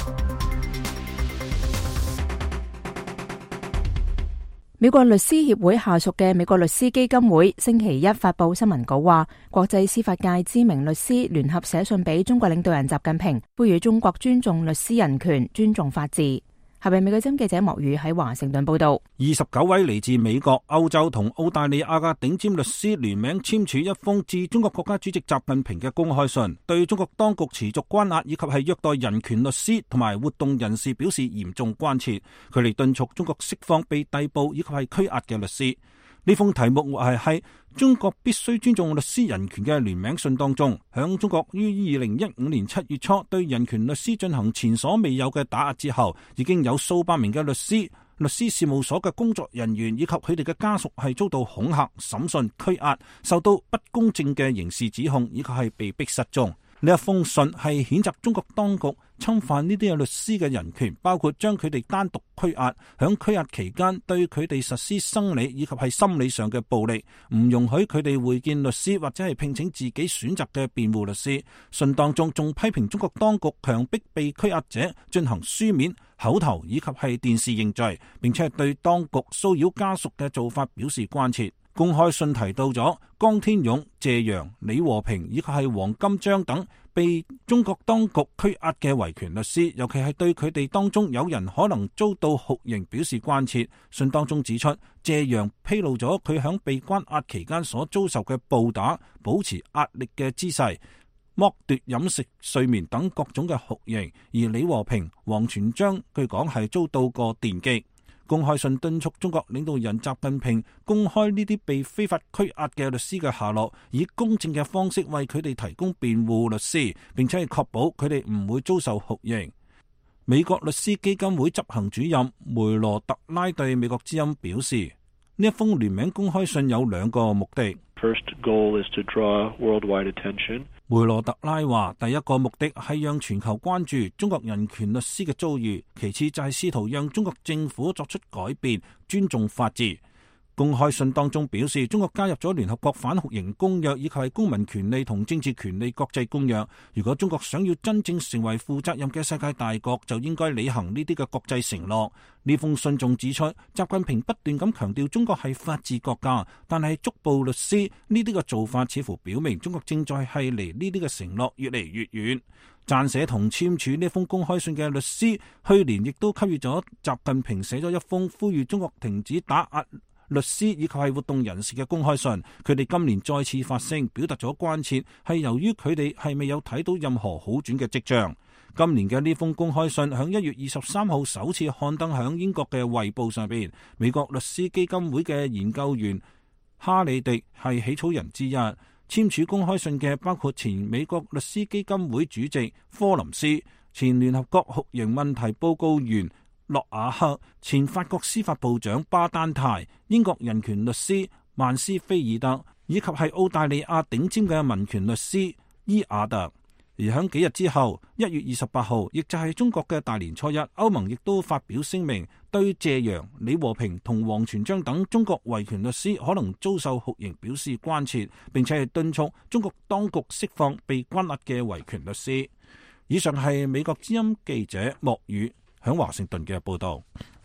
美國律師協會下屬嘅美國律師基金會星期一發佈新聞稿話，國際司法界知名律師聯合寫信俾中國領導人習近平，呼籲中國尊重律師人權、尊重法治。下邊美國之音記者莫宇喺華盛頓報道 ，29位嚟自美國、歐洲同澳大利亞嘅頂尖律師聯名簽署一封致中國國家主席習近平嘅公開信，對中國當局持續關押以及係虐待人權律師同埋活動人士表示嚴重關切。佢哋敦促中國釋放被逮捕以及係拘押嘅律師。呢封題目係中國必須尊重律師人權嘅聯名信當中，響中國於2015年7月初對人權律師進行前所未有嘅打壓之後，已經有數百名嘅律師事務所嘅工作人員以及佢哋嘅家屬係遭到恐嚇、審訊、拘押，受到不公正嘅刑事指控，以及係被逼失蹤。呢一封信係譴責中國當局侵犯呢啲嘅律師嘅人權，包括將佢哋單獨拘押，響拘押期間對佢哋實施生理以及係心理上嘅暴力，唔容許佢哋會見律師或者係聘請自己選擇嘅辯護律師。信當中仲批評中國當局強迫被拘押者進行書面、口頭以及係電視認罪，並且係對當局騷擾家屬嘅做法表示關切。公開信提到咗江天勇、謝陽、李和平以及係黃金章等被中國當局拘押嘅維權律師，尤其係對佢哋當中有人可能遭到酷刑表示關切。信當中指出，謝陽披露咗佢響被關押期間所遭受嘅暴打、保持壓力嘅姿勢、剝奪飲食、睡眠等各種嘅酷刑，而李和平、王全璋據講係遭到過電擊。公開信敦促中國領導人習近平公開呢啲被非法拘押嘅律師嘅下落，以公正嘅方式為佢哋提供辯護律師，並且係確保佢哋唔會遭受酷刑。美國律師基金會執行主任梅羅特拉對美國之音表示，呢一封聯名公開信有兩個目的。 First goal is to draw worldwide attention. 梅羅特拉話，第一個目的係讓全球關注中國人權律師嘅遭遇，其次就係試圖讓中國政府作出改變，尊重法治。公開信當中表示，中國加入咗聯合國反酷刑公約以及係公民權利同政治權利國際公約。如果中國想要真正成為負責任嘅世界大國，就應該履行呢啲嘅國際承諾。呢封信仲指出，習近平不斷咁強調中國係法治國家，但係捉捕律師呢啲嘅做法似乎表明中國正在係離呢啲嘅承諾越嚟越遠。撰寫同簽署呢封公開信嘅律師，去年亦都給予咗習近平寫咗一封呼籲中國停止打壓律師以及係活動人士嘅公開信。佢哋今年再次發聲，表達咗關切，係由於佢哋係未有睇到任何好轉嘅跡象。今年嘅呢封公開信響1月23號首次刊登響英國嘅衛報上邊。美國律師基金會嘅研究員哈里迪係起草人之一。簽署公開信嘅包括前美國律師基金會主席科林斯、前聯合國酷刑問題報告員諾瓦克、前法國司法部長巴丹泰、英國人權律師曼斯菲爾德、 以及係澳大利亞頂尖嘅民權律師伊亞特。而喺幾日之後，1月28號，亦就係中國嘅大年初一，歐盟亦都發表聲明，對謝陽、李和平同王全璋等中國維權律師可能遭受酷刑表示關切，並且係敦促中國當局釋放被關押嘅維權律師。以上係美國之音記者莫宇喺華盛頓嘅報道。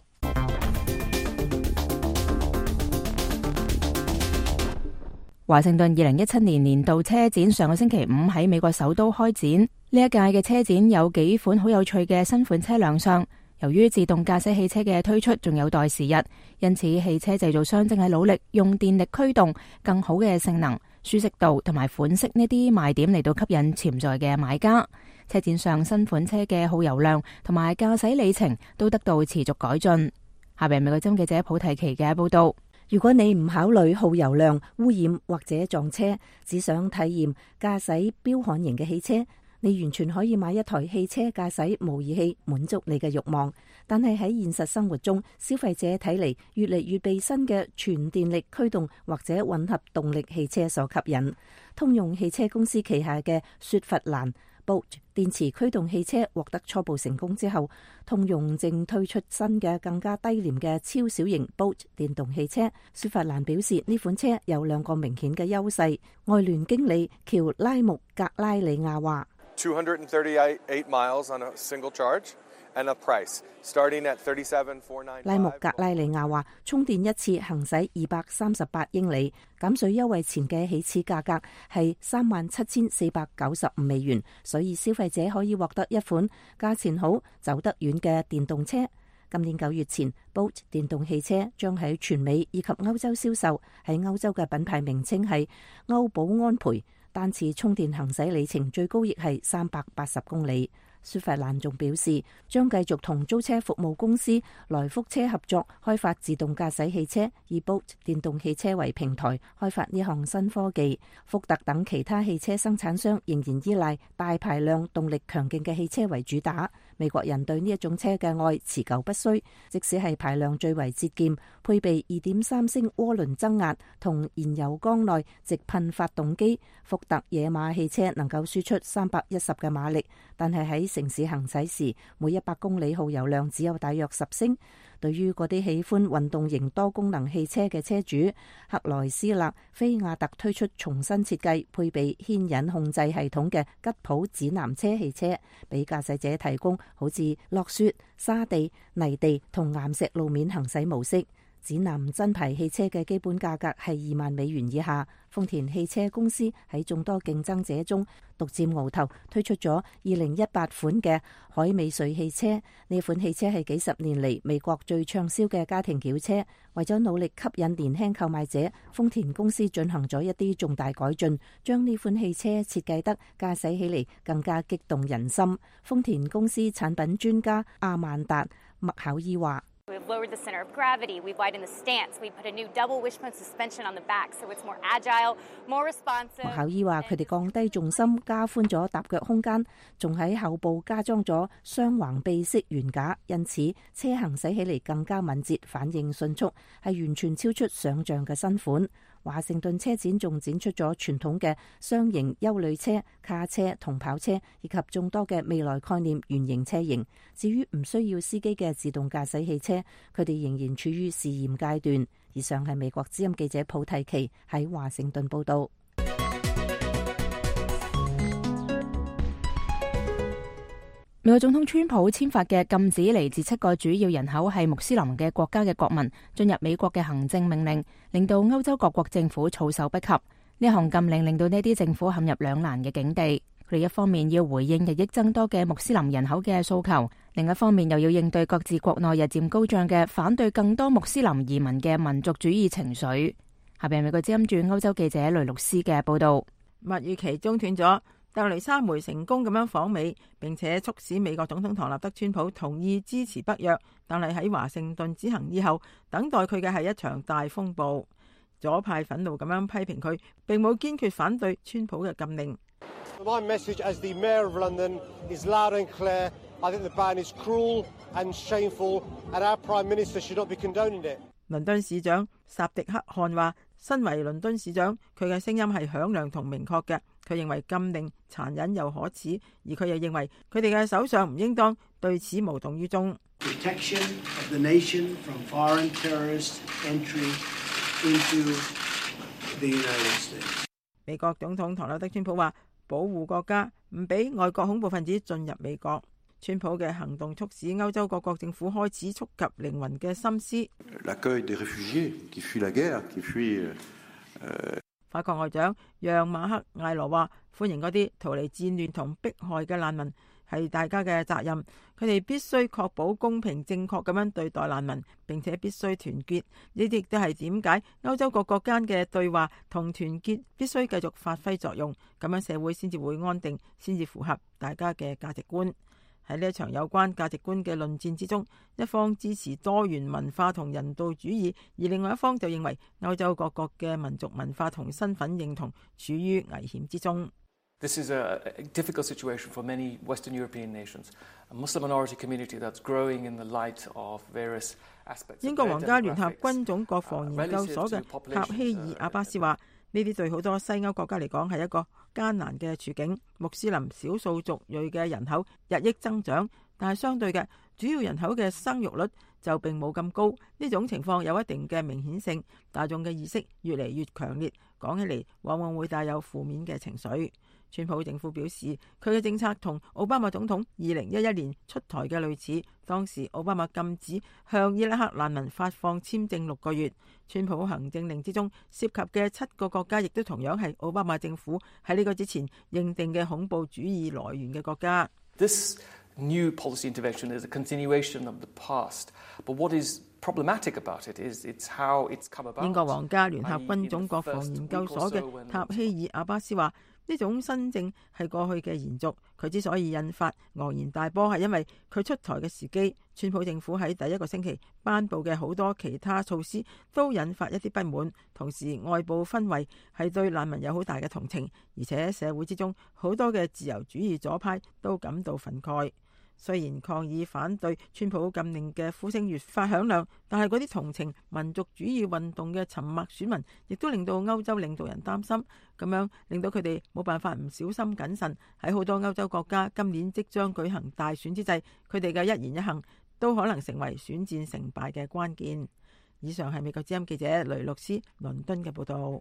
華盛頓2017年年度車展上個星期五喺美國首都開展。呢一屆嘅車展有幾款好有趣嘅新款車亮相。由於自動駕駛汽車嘅推出仲有待時日，因此汽車製造商正係努力用電力驅動更好嘅性能、舒適度同埋款式呢啲賣點嚟到吸引潛在嘅買家。車展上新款車嘅耗油量同埋駕駛里程都得到持續改進。下邊美國之音記者普提奇嘅報道。 如果你唔考慮耗油量、污染或者撞車，只想體驗駕駛彪悍型嘅汽車，你完全可以買一台汽車駕駛模擬器，滿足你嘅慾望。但係喺現實生活中，消費者睇嚟越嚟越被新嘅全電力驅動或者混合動力汽車所吸引。通用汽車公司旗下嘅雪佛蘭Bolt 電池驅動汽車獲得初步成功之後，通用正推出新嘅更加低廉嘅超小型 Bolt 電動汽車。雪佛蘭表示呢款車有2個明顯嘅優勢。外聯經理喬拉穆格拉里亞話 238 miles on a single charge and a price starting at $37,495。 拉穆格拉里亞話，充電一次行駛238英里，減稅優惠前嘅起始價格係37,495美元，所以消費者可以獲得一款價錢好、走得遠嘅電動車。今年9月前 ，Bolt 電動汽車將喺全美以及歐洲銷售，喺歐洲嘅品牌名稱係歐寶安培，單次充電行駛里程最高亦係380公里。雪佛蘭仲表示，將繼續同租車服務公司來福車合作，開發自動駕駛汽車，以 Bolt 電動汽車為平台，開發呢項新科技。福特等其他汽車生產商仍然依賴大排量、動力強勁嘅汽車為主打。美國人對呢一種車嘅愛持久不衰，即使係排量最為節儉，配備2.3升渦輪增壓同燃油缸內直噴發動機，福特野馬汽車能夠輸出310嘅馬力，但係喺城市行駛時，每100公里耗油量只有大約10升。對於嗰啲喜歡運動型多功能汽車嘅車主，克萊斯勒菲亞特推出重新設計、配備牽引控制系統嘅吉普指南車汽車，俾駕駛者提供好似落雪、沙地、泥地同岩石路面行駛模式。指南真牌汽車嘅基本價格係2萬美元以下。豐田汽車公司喺眾多競爭者中獨佔鰲頭，推出咗2018款嘅海美瑞汽車。呢款汽車係幾十年嚟美國最暢銷嘅家庭轎車。為咗努力吸引年輕購買者，豐田公司進行咗一啲重大改進，將呢款汽車設計得駕駛起嚟更加激動人心。豐田公司產品專家阿曼達麥考伊話 ：We've lowered the center of gravity, we've widened the stance, we put a new double wishbone suspension on the back, so it's more agile, more responsive。 麥考伊話：佢哋降低重心，加寬咗踏腳空間，仲喺後部加裝咗雙橫臂式懸架，因此車行駛起嚟更加敏捷，反應迅速，係完全超出想像嘅新款。華盛頓車展仲展出咗傳統嘅雙型休旅車、卡車同跑車，以及眾多嘅未來概念原型車型。至於唔需要司機嘅自動駕駛汽車，佢哋仍然處於試驗階段。以上係美國之音記者普提奇喺華盛頓報道。 美國總統川普簽發嘅禁止嚟自7個主要人口係穆斯林嘅國家嘅國民進入美國嘅行政命令，令到歐洲各國政府措手不及。呢項禁令令到呢啲政府陷入兩難嘅境地。佢哋一方面要回應日益增多嘅穆斯林人口嘅訴求，另一方面又要應對各自國內日漸高漲嘅反對更多穆斯林移民嘅民族主義情緒。下邊係美國之音駐歐洲記者雷律斯嘅報道。 蜜月期中斷咗，特蕾莎梅成功咁樣訪美，並且促使美國總統唐納德川普同意支持北約，但係喺華盛頓之行以後，等待佢嘅係一場大風暴。左派憤怒咁樣批評佢，並冇堅決反對川普嘅禁令。 My message as the Mayor of London is loud and clear. I think the ban is cruel and shameful, and our Prime Minister should not be condoning it. 倫敦市長薩迪克汗話： 身為倫敦市長，佢嘅聲音係響亮同明確嘅。佢認為禁令殘忍又可恥，而佢又認為佢哋嘅首相唔應當對此無動於衷。 Protection of the nation from foreign terrorist entry into the United States. 美國總統唐納德·川普話：保護國家，唔俾外國恐怖分子進入美國。川普嘅行動促使歐洲各國政府開始觸及靈魂嘅心思。法國外長讓馬克艾羅話：歡迎嗰啲逃離戰亂同迫害嘅難民，係大家嘅責任。佢哋必須確保公平正確咁樣對待難民，並且必須團結。呢啲亦都係點解歐洲各國間嘅對話同團結必須繼續發揮作用，咁樣社會先至會安定，先至符合大家嘅價值觀。喺呢一場有關價值觀嘅論戰之中，一方支持多元文化同人道主義，而另外一方就認為歐洲各國嘅民族文化同身份認同處於危險之中。 This is a difficult situation for many Western European nations, a Muslim minority community that's growing in the light of various aspects. 英國皇家聯合軍種國防研究所嘅塔希爾阿巴斯話：呢啲對好多西歐國家嚟講係一個艱難嘅處境。穆斯林少數族裔嘅人口日益增長，但係相對嘅主要人口嘅生育率就並冇咁高。呢種情況有一定嘅明顯性，大眾嘅意識越嚟越強烈，講起嚟往往會帶有負面嘅情緒。川普政府表示，佢嘅政策同奧巴馬總統2011年出台嘅類似。當時奧巴馬禁止向伊拉克難民發放簽證6個月。川普行政令之中涉及嘅7個國家，亦都同樣係奧巴馬政府喺呢個之前認定嘅恐怖主義來源嘅國家。 This new policy intervention is a continuation of the past, but what is problematic about it is it's how it's come about. 英國皇家聯合軍種國防研究所嘅塔希爾阿巴斯話：呢種新政係過去嘅延續，佢之所以引發昂然大波，係因為佢出台嘅時機。川普政府喺第一個星期頒布嘅好多其他措施都引發一啲不滿，同時外部氛圍係對難民有好大嘅同情，而且社會之中好多嘅自由主義左派都感到憤慨。雖然抗議反對川普禁令嘅呼聲越發響亮，但係嗰啲同情民族主義運動嘅沉默選民，亦都令到歐洲領導人擔心，咁樣令到佢哋冇辦法唔小心謹慎。喺好多歐洲國家今年即將舉行大選之際，佢哋嘅一言一行都可能成為選戰成敗嘅關鍵。以上係美國之音記者雷洛斯倫敦嘅報道。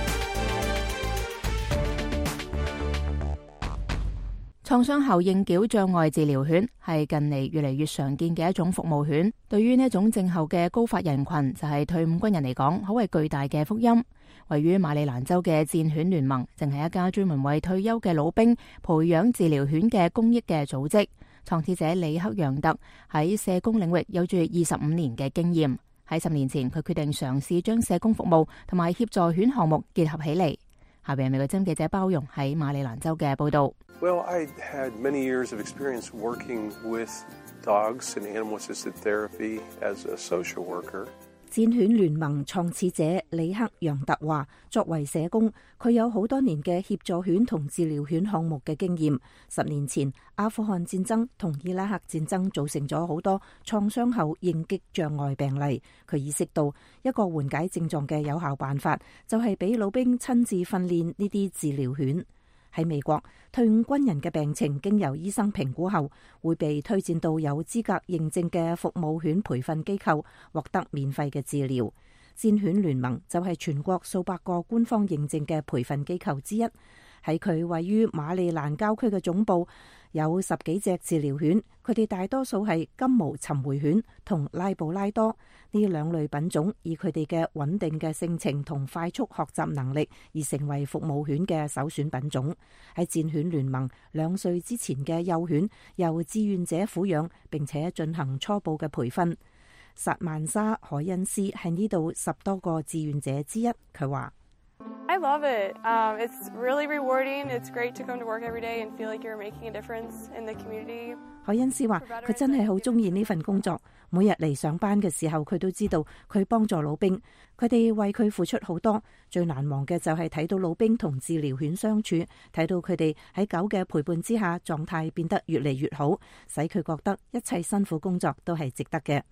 創傷後應繳障礙治療犬係近嚟越嚟越常見嘅一種服務犬。對於呢一種症候嘅高發人群，就係退伍軍人嚟講，可謂巨大嘅福音。位於馬里蘭州嘅戰犬聯盟，淨係一家專門為退休嘅老兵培養治療犬嘅公益嘅組織。創始者里克楊特喺社工領域有住25年嘅經驗。喺10年前，佢決定嘗試將社工服務同埋協助犬項目結合起嚟。下邊係美國之音記者包容喺馬里蘭州嘅報道。 Well, I had many years of experience working with dogs and animal-assisted therapy as a social worker. 戰犬聯盟創始者里克楊特話：作為社工，佢有好多年嘅協助犬同治療犬項目嘅經驗。10年前，阿富汗戰爭同伊拉克戰爭造成咗好多創傷後應激障礙病例。佢意識到一個緩解症狀嘅有效辦法，就係俾老兵親自訓練呢啲治療犬。喺美國，退伍軍人嘅病情經由醫生評估後，會被推薦到有資格認證嘅服務犬培訓機構，獲得免費嘅治療。戰犬聯盟就係全國數百個官方認證嘅培訓機構之一。喺佢位於馬里蘭郊區嘅總部，有10幾隻治療犬，佢哋大多數係金毛尋回犬同拉布拉多呢兩類品種，以佢哋嘅穩定嘅性情同快速學習能力而成為服務犬嘅首選品種。喺戰犬聯盟2歲之前嘅幼犬由志願者撫養，並且進行初步嘅培訓。薩曼莎·海恩斯係呢度10多個志願者之一，佢話 ：I love it. It's really rewarding. It's great to come to work every day and feel like you're making a difference in the community. 海恩斯話：佢真係好中意呢份工作，每日嚟上班嘅時候，佢都知道佢幫助老兵，佢哋為佢付出好多。最難忘嘅就係睇到老兵同治療犬相處，睇到佢哋喺狗嘅陪伴之下，狀態變得越嚟越好，使佢覺得一切辛苦工作都係值得嘅。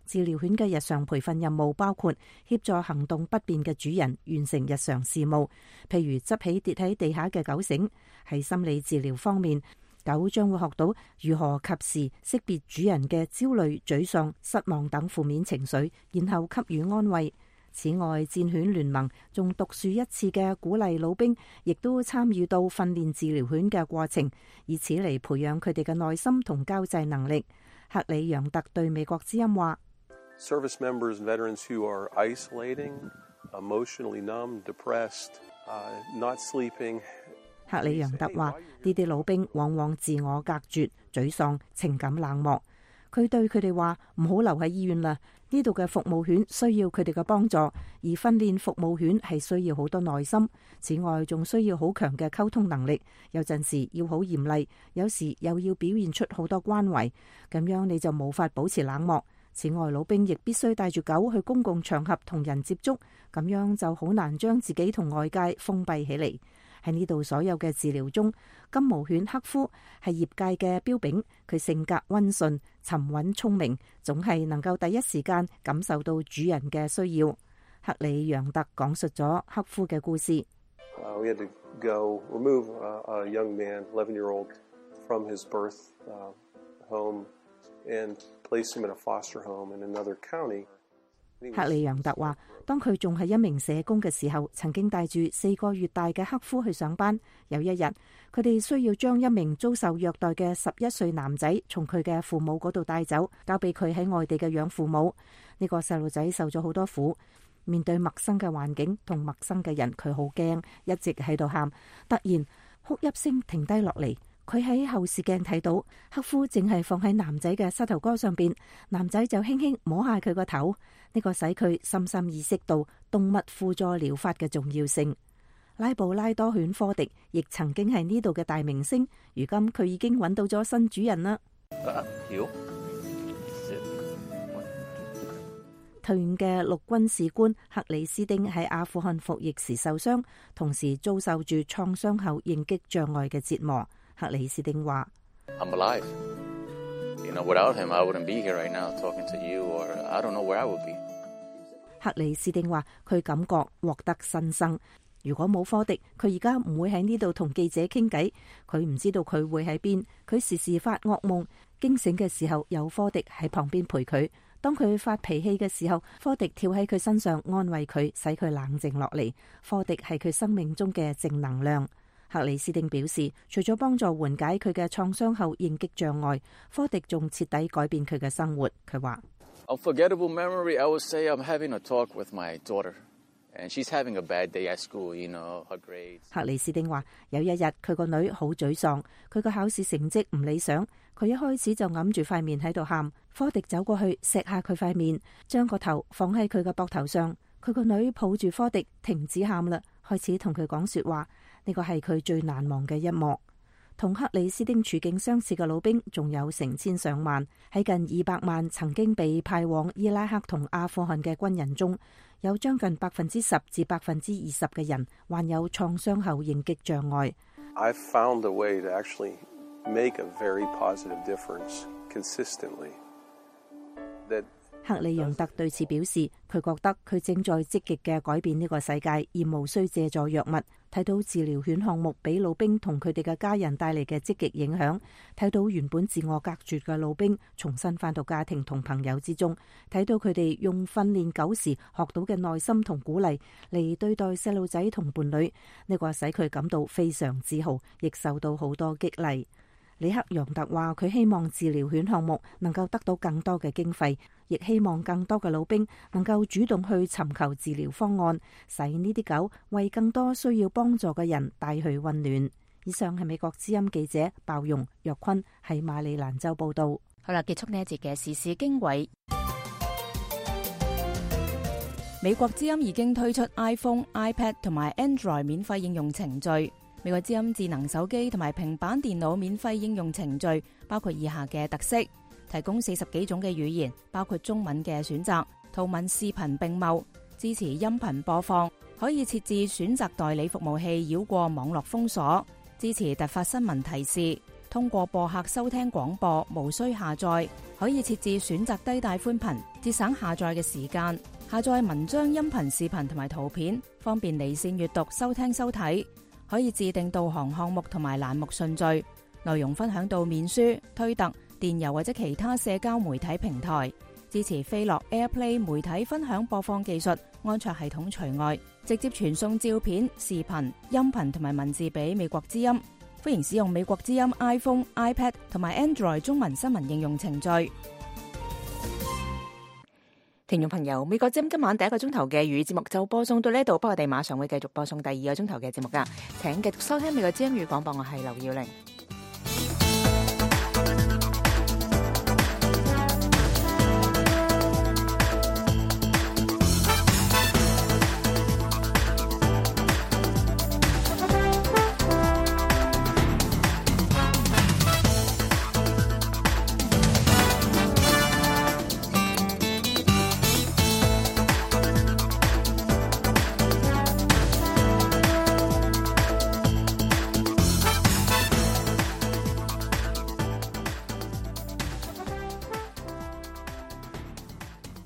治療犬嘅日常培訓任務包括協助行動不便嘅主人完成日常事務，譬如執起跌喺地下嘅狗繩。喺心理治療方面，狗將會學到如何及時識別主人嘅焦慮、沮喪、失望等負面情緒，然後給予安慰。此外，戰犬聯盟仲獨樹一幟嘅鼓勵老兵，亦都參與到訓練治療犬嘅過程，以此嚟培養佢哋嘅耐心同交際能力。克里楊特對美國之音話 ：Service members and veterans who are isolating, emotionally numb, depressed, not sleeping。 克里楊特話：呢啲老兵往往自我隔絕、沮喪、情感冷漠。佢對佢哋話：唔好留喺醫院啦，呢度嘅服務犬需要佢哋嘅幫助，而訓練服務犬係需要好多耐心。此外，仲需要好強嘅溝通能力，有陣時要好嚴厲，有時又要表現出好多關懷，咁樣你就無法保持冷漠。此外，老兵亦必須帶住狗去公共場合同人接觸，咁樣就好難將自己同外界封閉起嚟。喺呢度所有嘅治療中，金毛犬克夫係業界嘅標炳。佢性格溫順、沉穩、聰明，總係能夠第一時間感受到主人嘅需要。克里楊特講述咗克夫嘅故事。 We had to go remove a young man, 11-year-old, from his birth home and place him in a foster home in another county。克里楊特話：當佢仲係一名社工嘅時候，曾經帶住4個月大嘅克夫去上班。有一日，佢哋需要將一名遭受虐待嘅11歲男仔從佢嘅父母嗰度帶走，交俾佢喺外地嘅養父母。呢個細路仔受咗好多苦，面對陌生嘅環境同陌生嘅人，佢好驚，一直喺度喊。突然，哭泣聲停低落嚟。佢喺後視鏡睇到克夫淨係放喺男仔嘅膝頭哥上邊，男仔就輕輕摸下佢個頭。呢個使佢深深意識到動物輔助療法嘅重要性。拉布拉多犬科迪亦曾經係呢度嘅大明星，如今佢已經揾到咗新主人啦。退伍嘅陸軍士官克里斯丁喺阿富汗服役時受傷，同時遭受住創傷後應激障礙嘅折磨。克里斯丁話 ：I'm alive. You know, without him, I wouldn't be here right now talking to you, or I don't know where I would be. 克里斯丁話：佢感覺獲得新生。如果冇科迪，佢而家唔會喺呢度同記者傾偈。佢唔知道佢會喺邊。佢時時發噩夢，驚醒嘅時候有科迪喺旁邊陪佢。當佢發脾氣嘅時候，科迪跳喺佢身上安慰佢，使佢冷靜落嚟。科迪係佢生命中嘅正能量。克里斯丁表示，除咗幫助緩解佢嘅創傷後應激障礙，科迪仲徹底改變佢嘅生活。佢話 ：Unforgettable memory, I would say I'm having a talk with my daughter, and she's having a bad day at school. You know, her grades. 克里斯丁話：有一日佢個女好沮喪，佢個考試成績唔理想，佢一開始就揞住塊面喺度喊。科迪走過去錫下佢塊面，將個頭放喺佢嘅膊頭上。佢個女抱住科迪停止喊啦，開始同佢講說話。呢個係佢最難忘嘅一幕。同克里斯丁處境相似嘅老兵仲有成千上萬。喺近200萬曾經被派往伊拉克同阿富汗嘅軍人中，有將近10%至20%嘅人患有創傷後應激障礙。 I've found a way to actually make a very positive difference consistently. That 克里楊特對此表示，佢覺得佢正在積極嘅改變呢個世界，而無需借助藥物。睇到治療犬項目俾老兵同佢哋嘅家人帶嚟嘅積極影響，睇到原本自我隔絕嘅老兵重新返到家庭同朋友之中，睇到佢哋用訓練狗時學到嘅耐心同鼓勵嚟對待細路仔同伴侶，呢個使佢感到非常自豪，亦受到好多激勵。里克楊特話：佢希望治療犬項目能夠得到更多嘅經費，亦希望更多嘅老兵能夠主動去尋求治療方案，使呢啲狗為更多需要幫助嘅人帶去溫暖。以上係美國之音記者鮑容若坤喺馬里蘭州報道。 好啦，結束呢一節嘅時事經緯。美國之音已經推出 iPhone、iPad 同埋 Android 免費應用程序。美國之音智能手機同埋平板電腦免費應用程序包括以下嘅特色：提供40幾種嘅語言，包括中文嘅選擇，圖文視頻並茂，支持音頻播放，可以設置選擇代理服務器繞過網絡封鎖，支持突發新聞提示，通過播客收聽廣播，無需下載，可以設置選擇低帶寬頻節省下載嘅時間，下載文章、音頻、視頻同埋圖片，方便離線閱讀、收聽、收睇。可以自定導航項目同埋欄目順序，內容分享到面書、推特、電郵或者其他社交媒體平台。支持飛樂 AirPlay 媒體分享播放技術，安卓系統除外，直接傳送照片、視頻、音頻同埋文字俾美國之音。歡迎使用美國之音 iPhone、iPad 同埋 Android 中文新聞應用程序。聽眾朋友，美國之音今晚第一個鐘頭嘅粵語節目就播送到呢度，不過我哋馬上會繼續播送第二個鐘頭嘅節目噶，請繼續收聽美國之音粵語廣播，我係劉耀玲。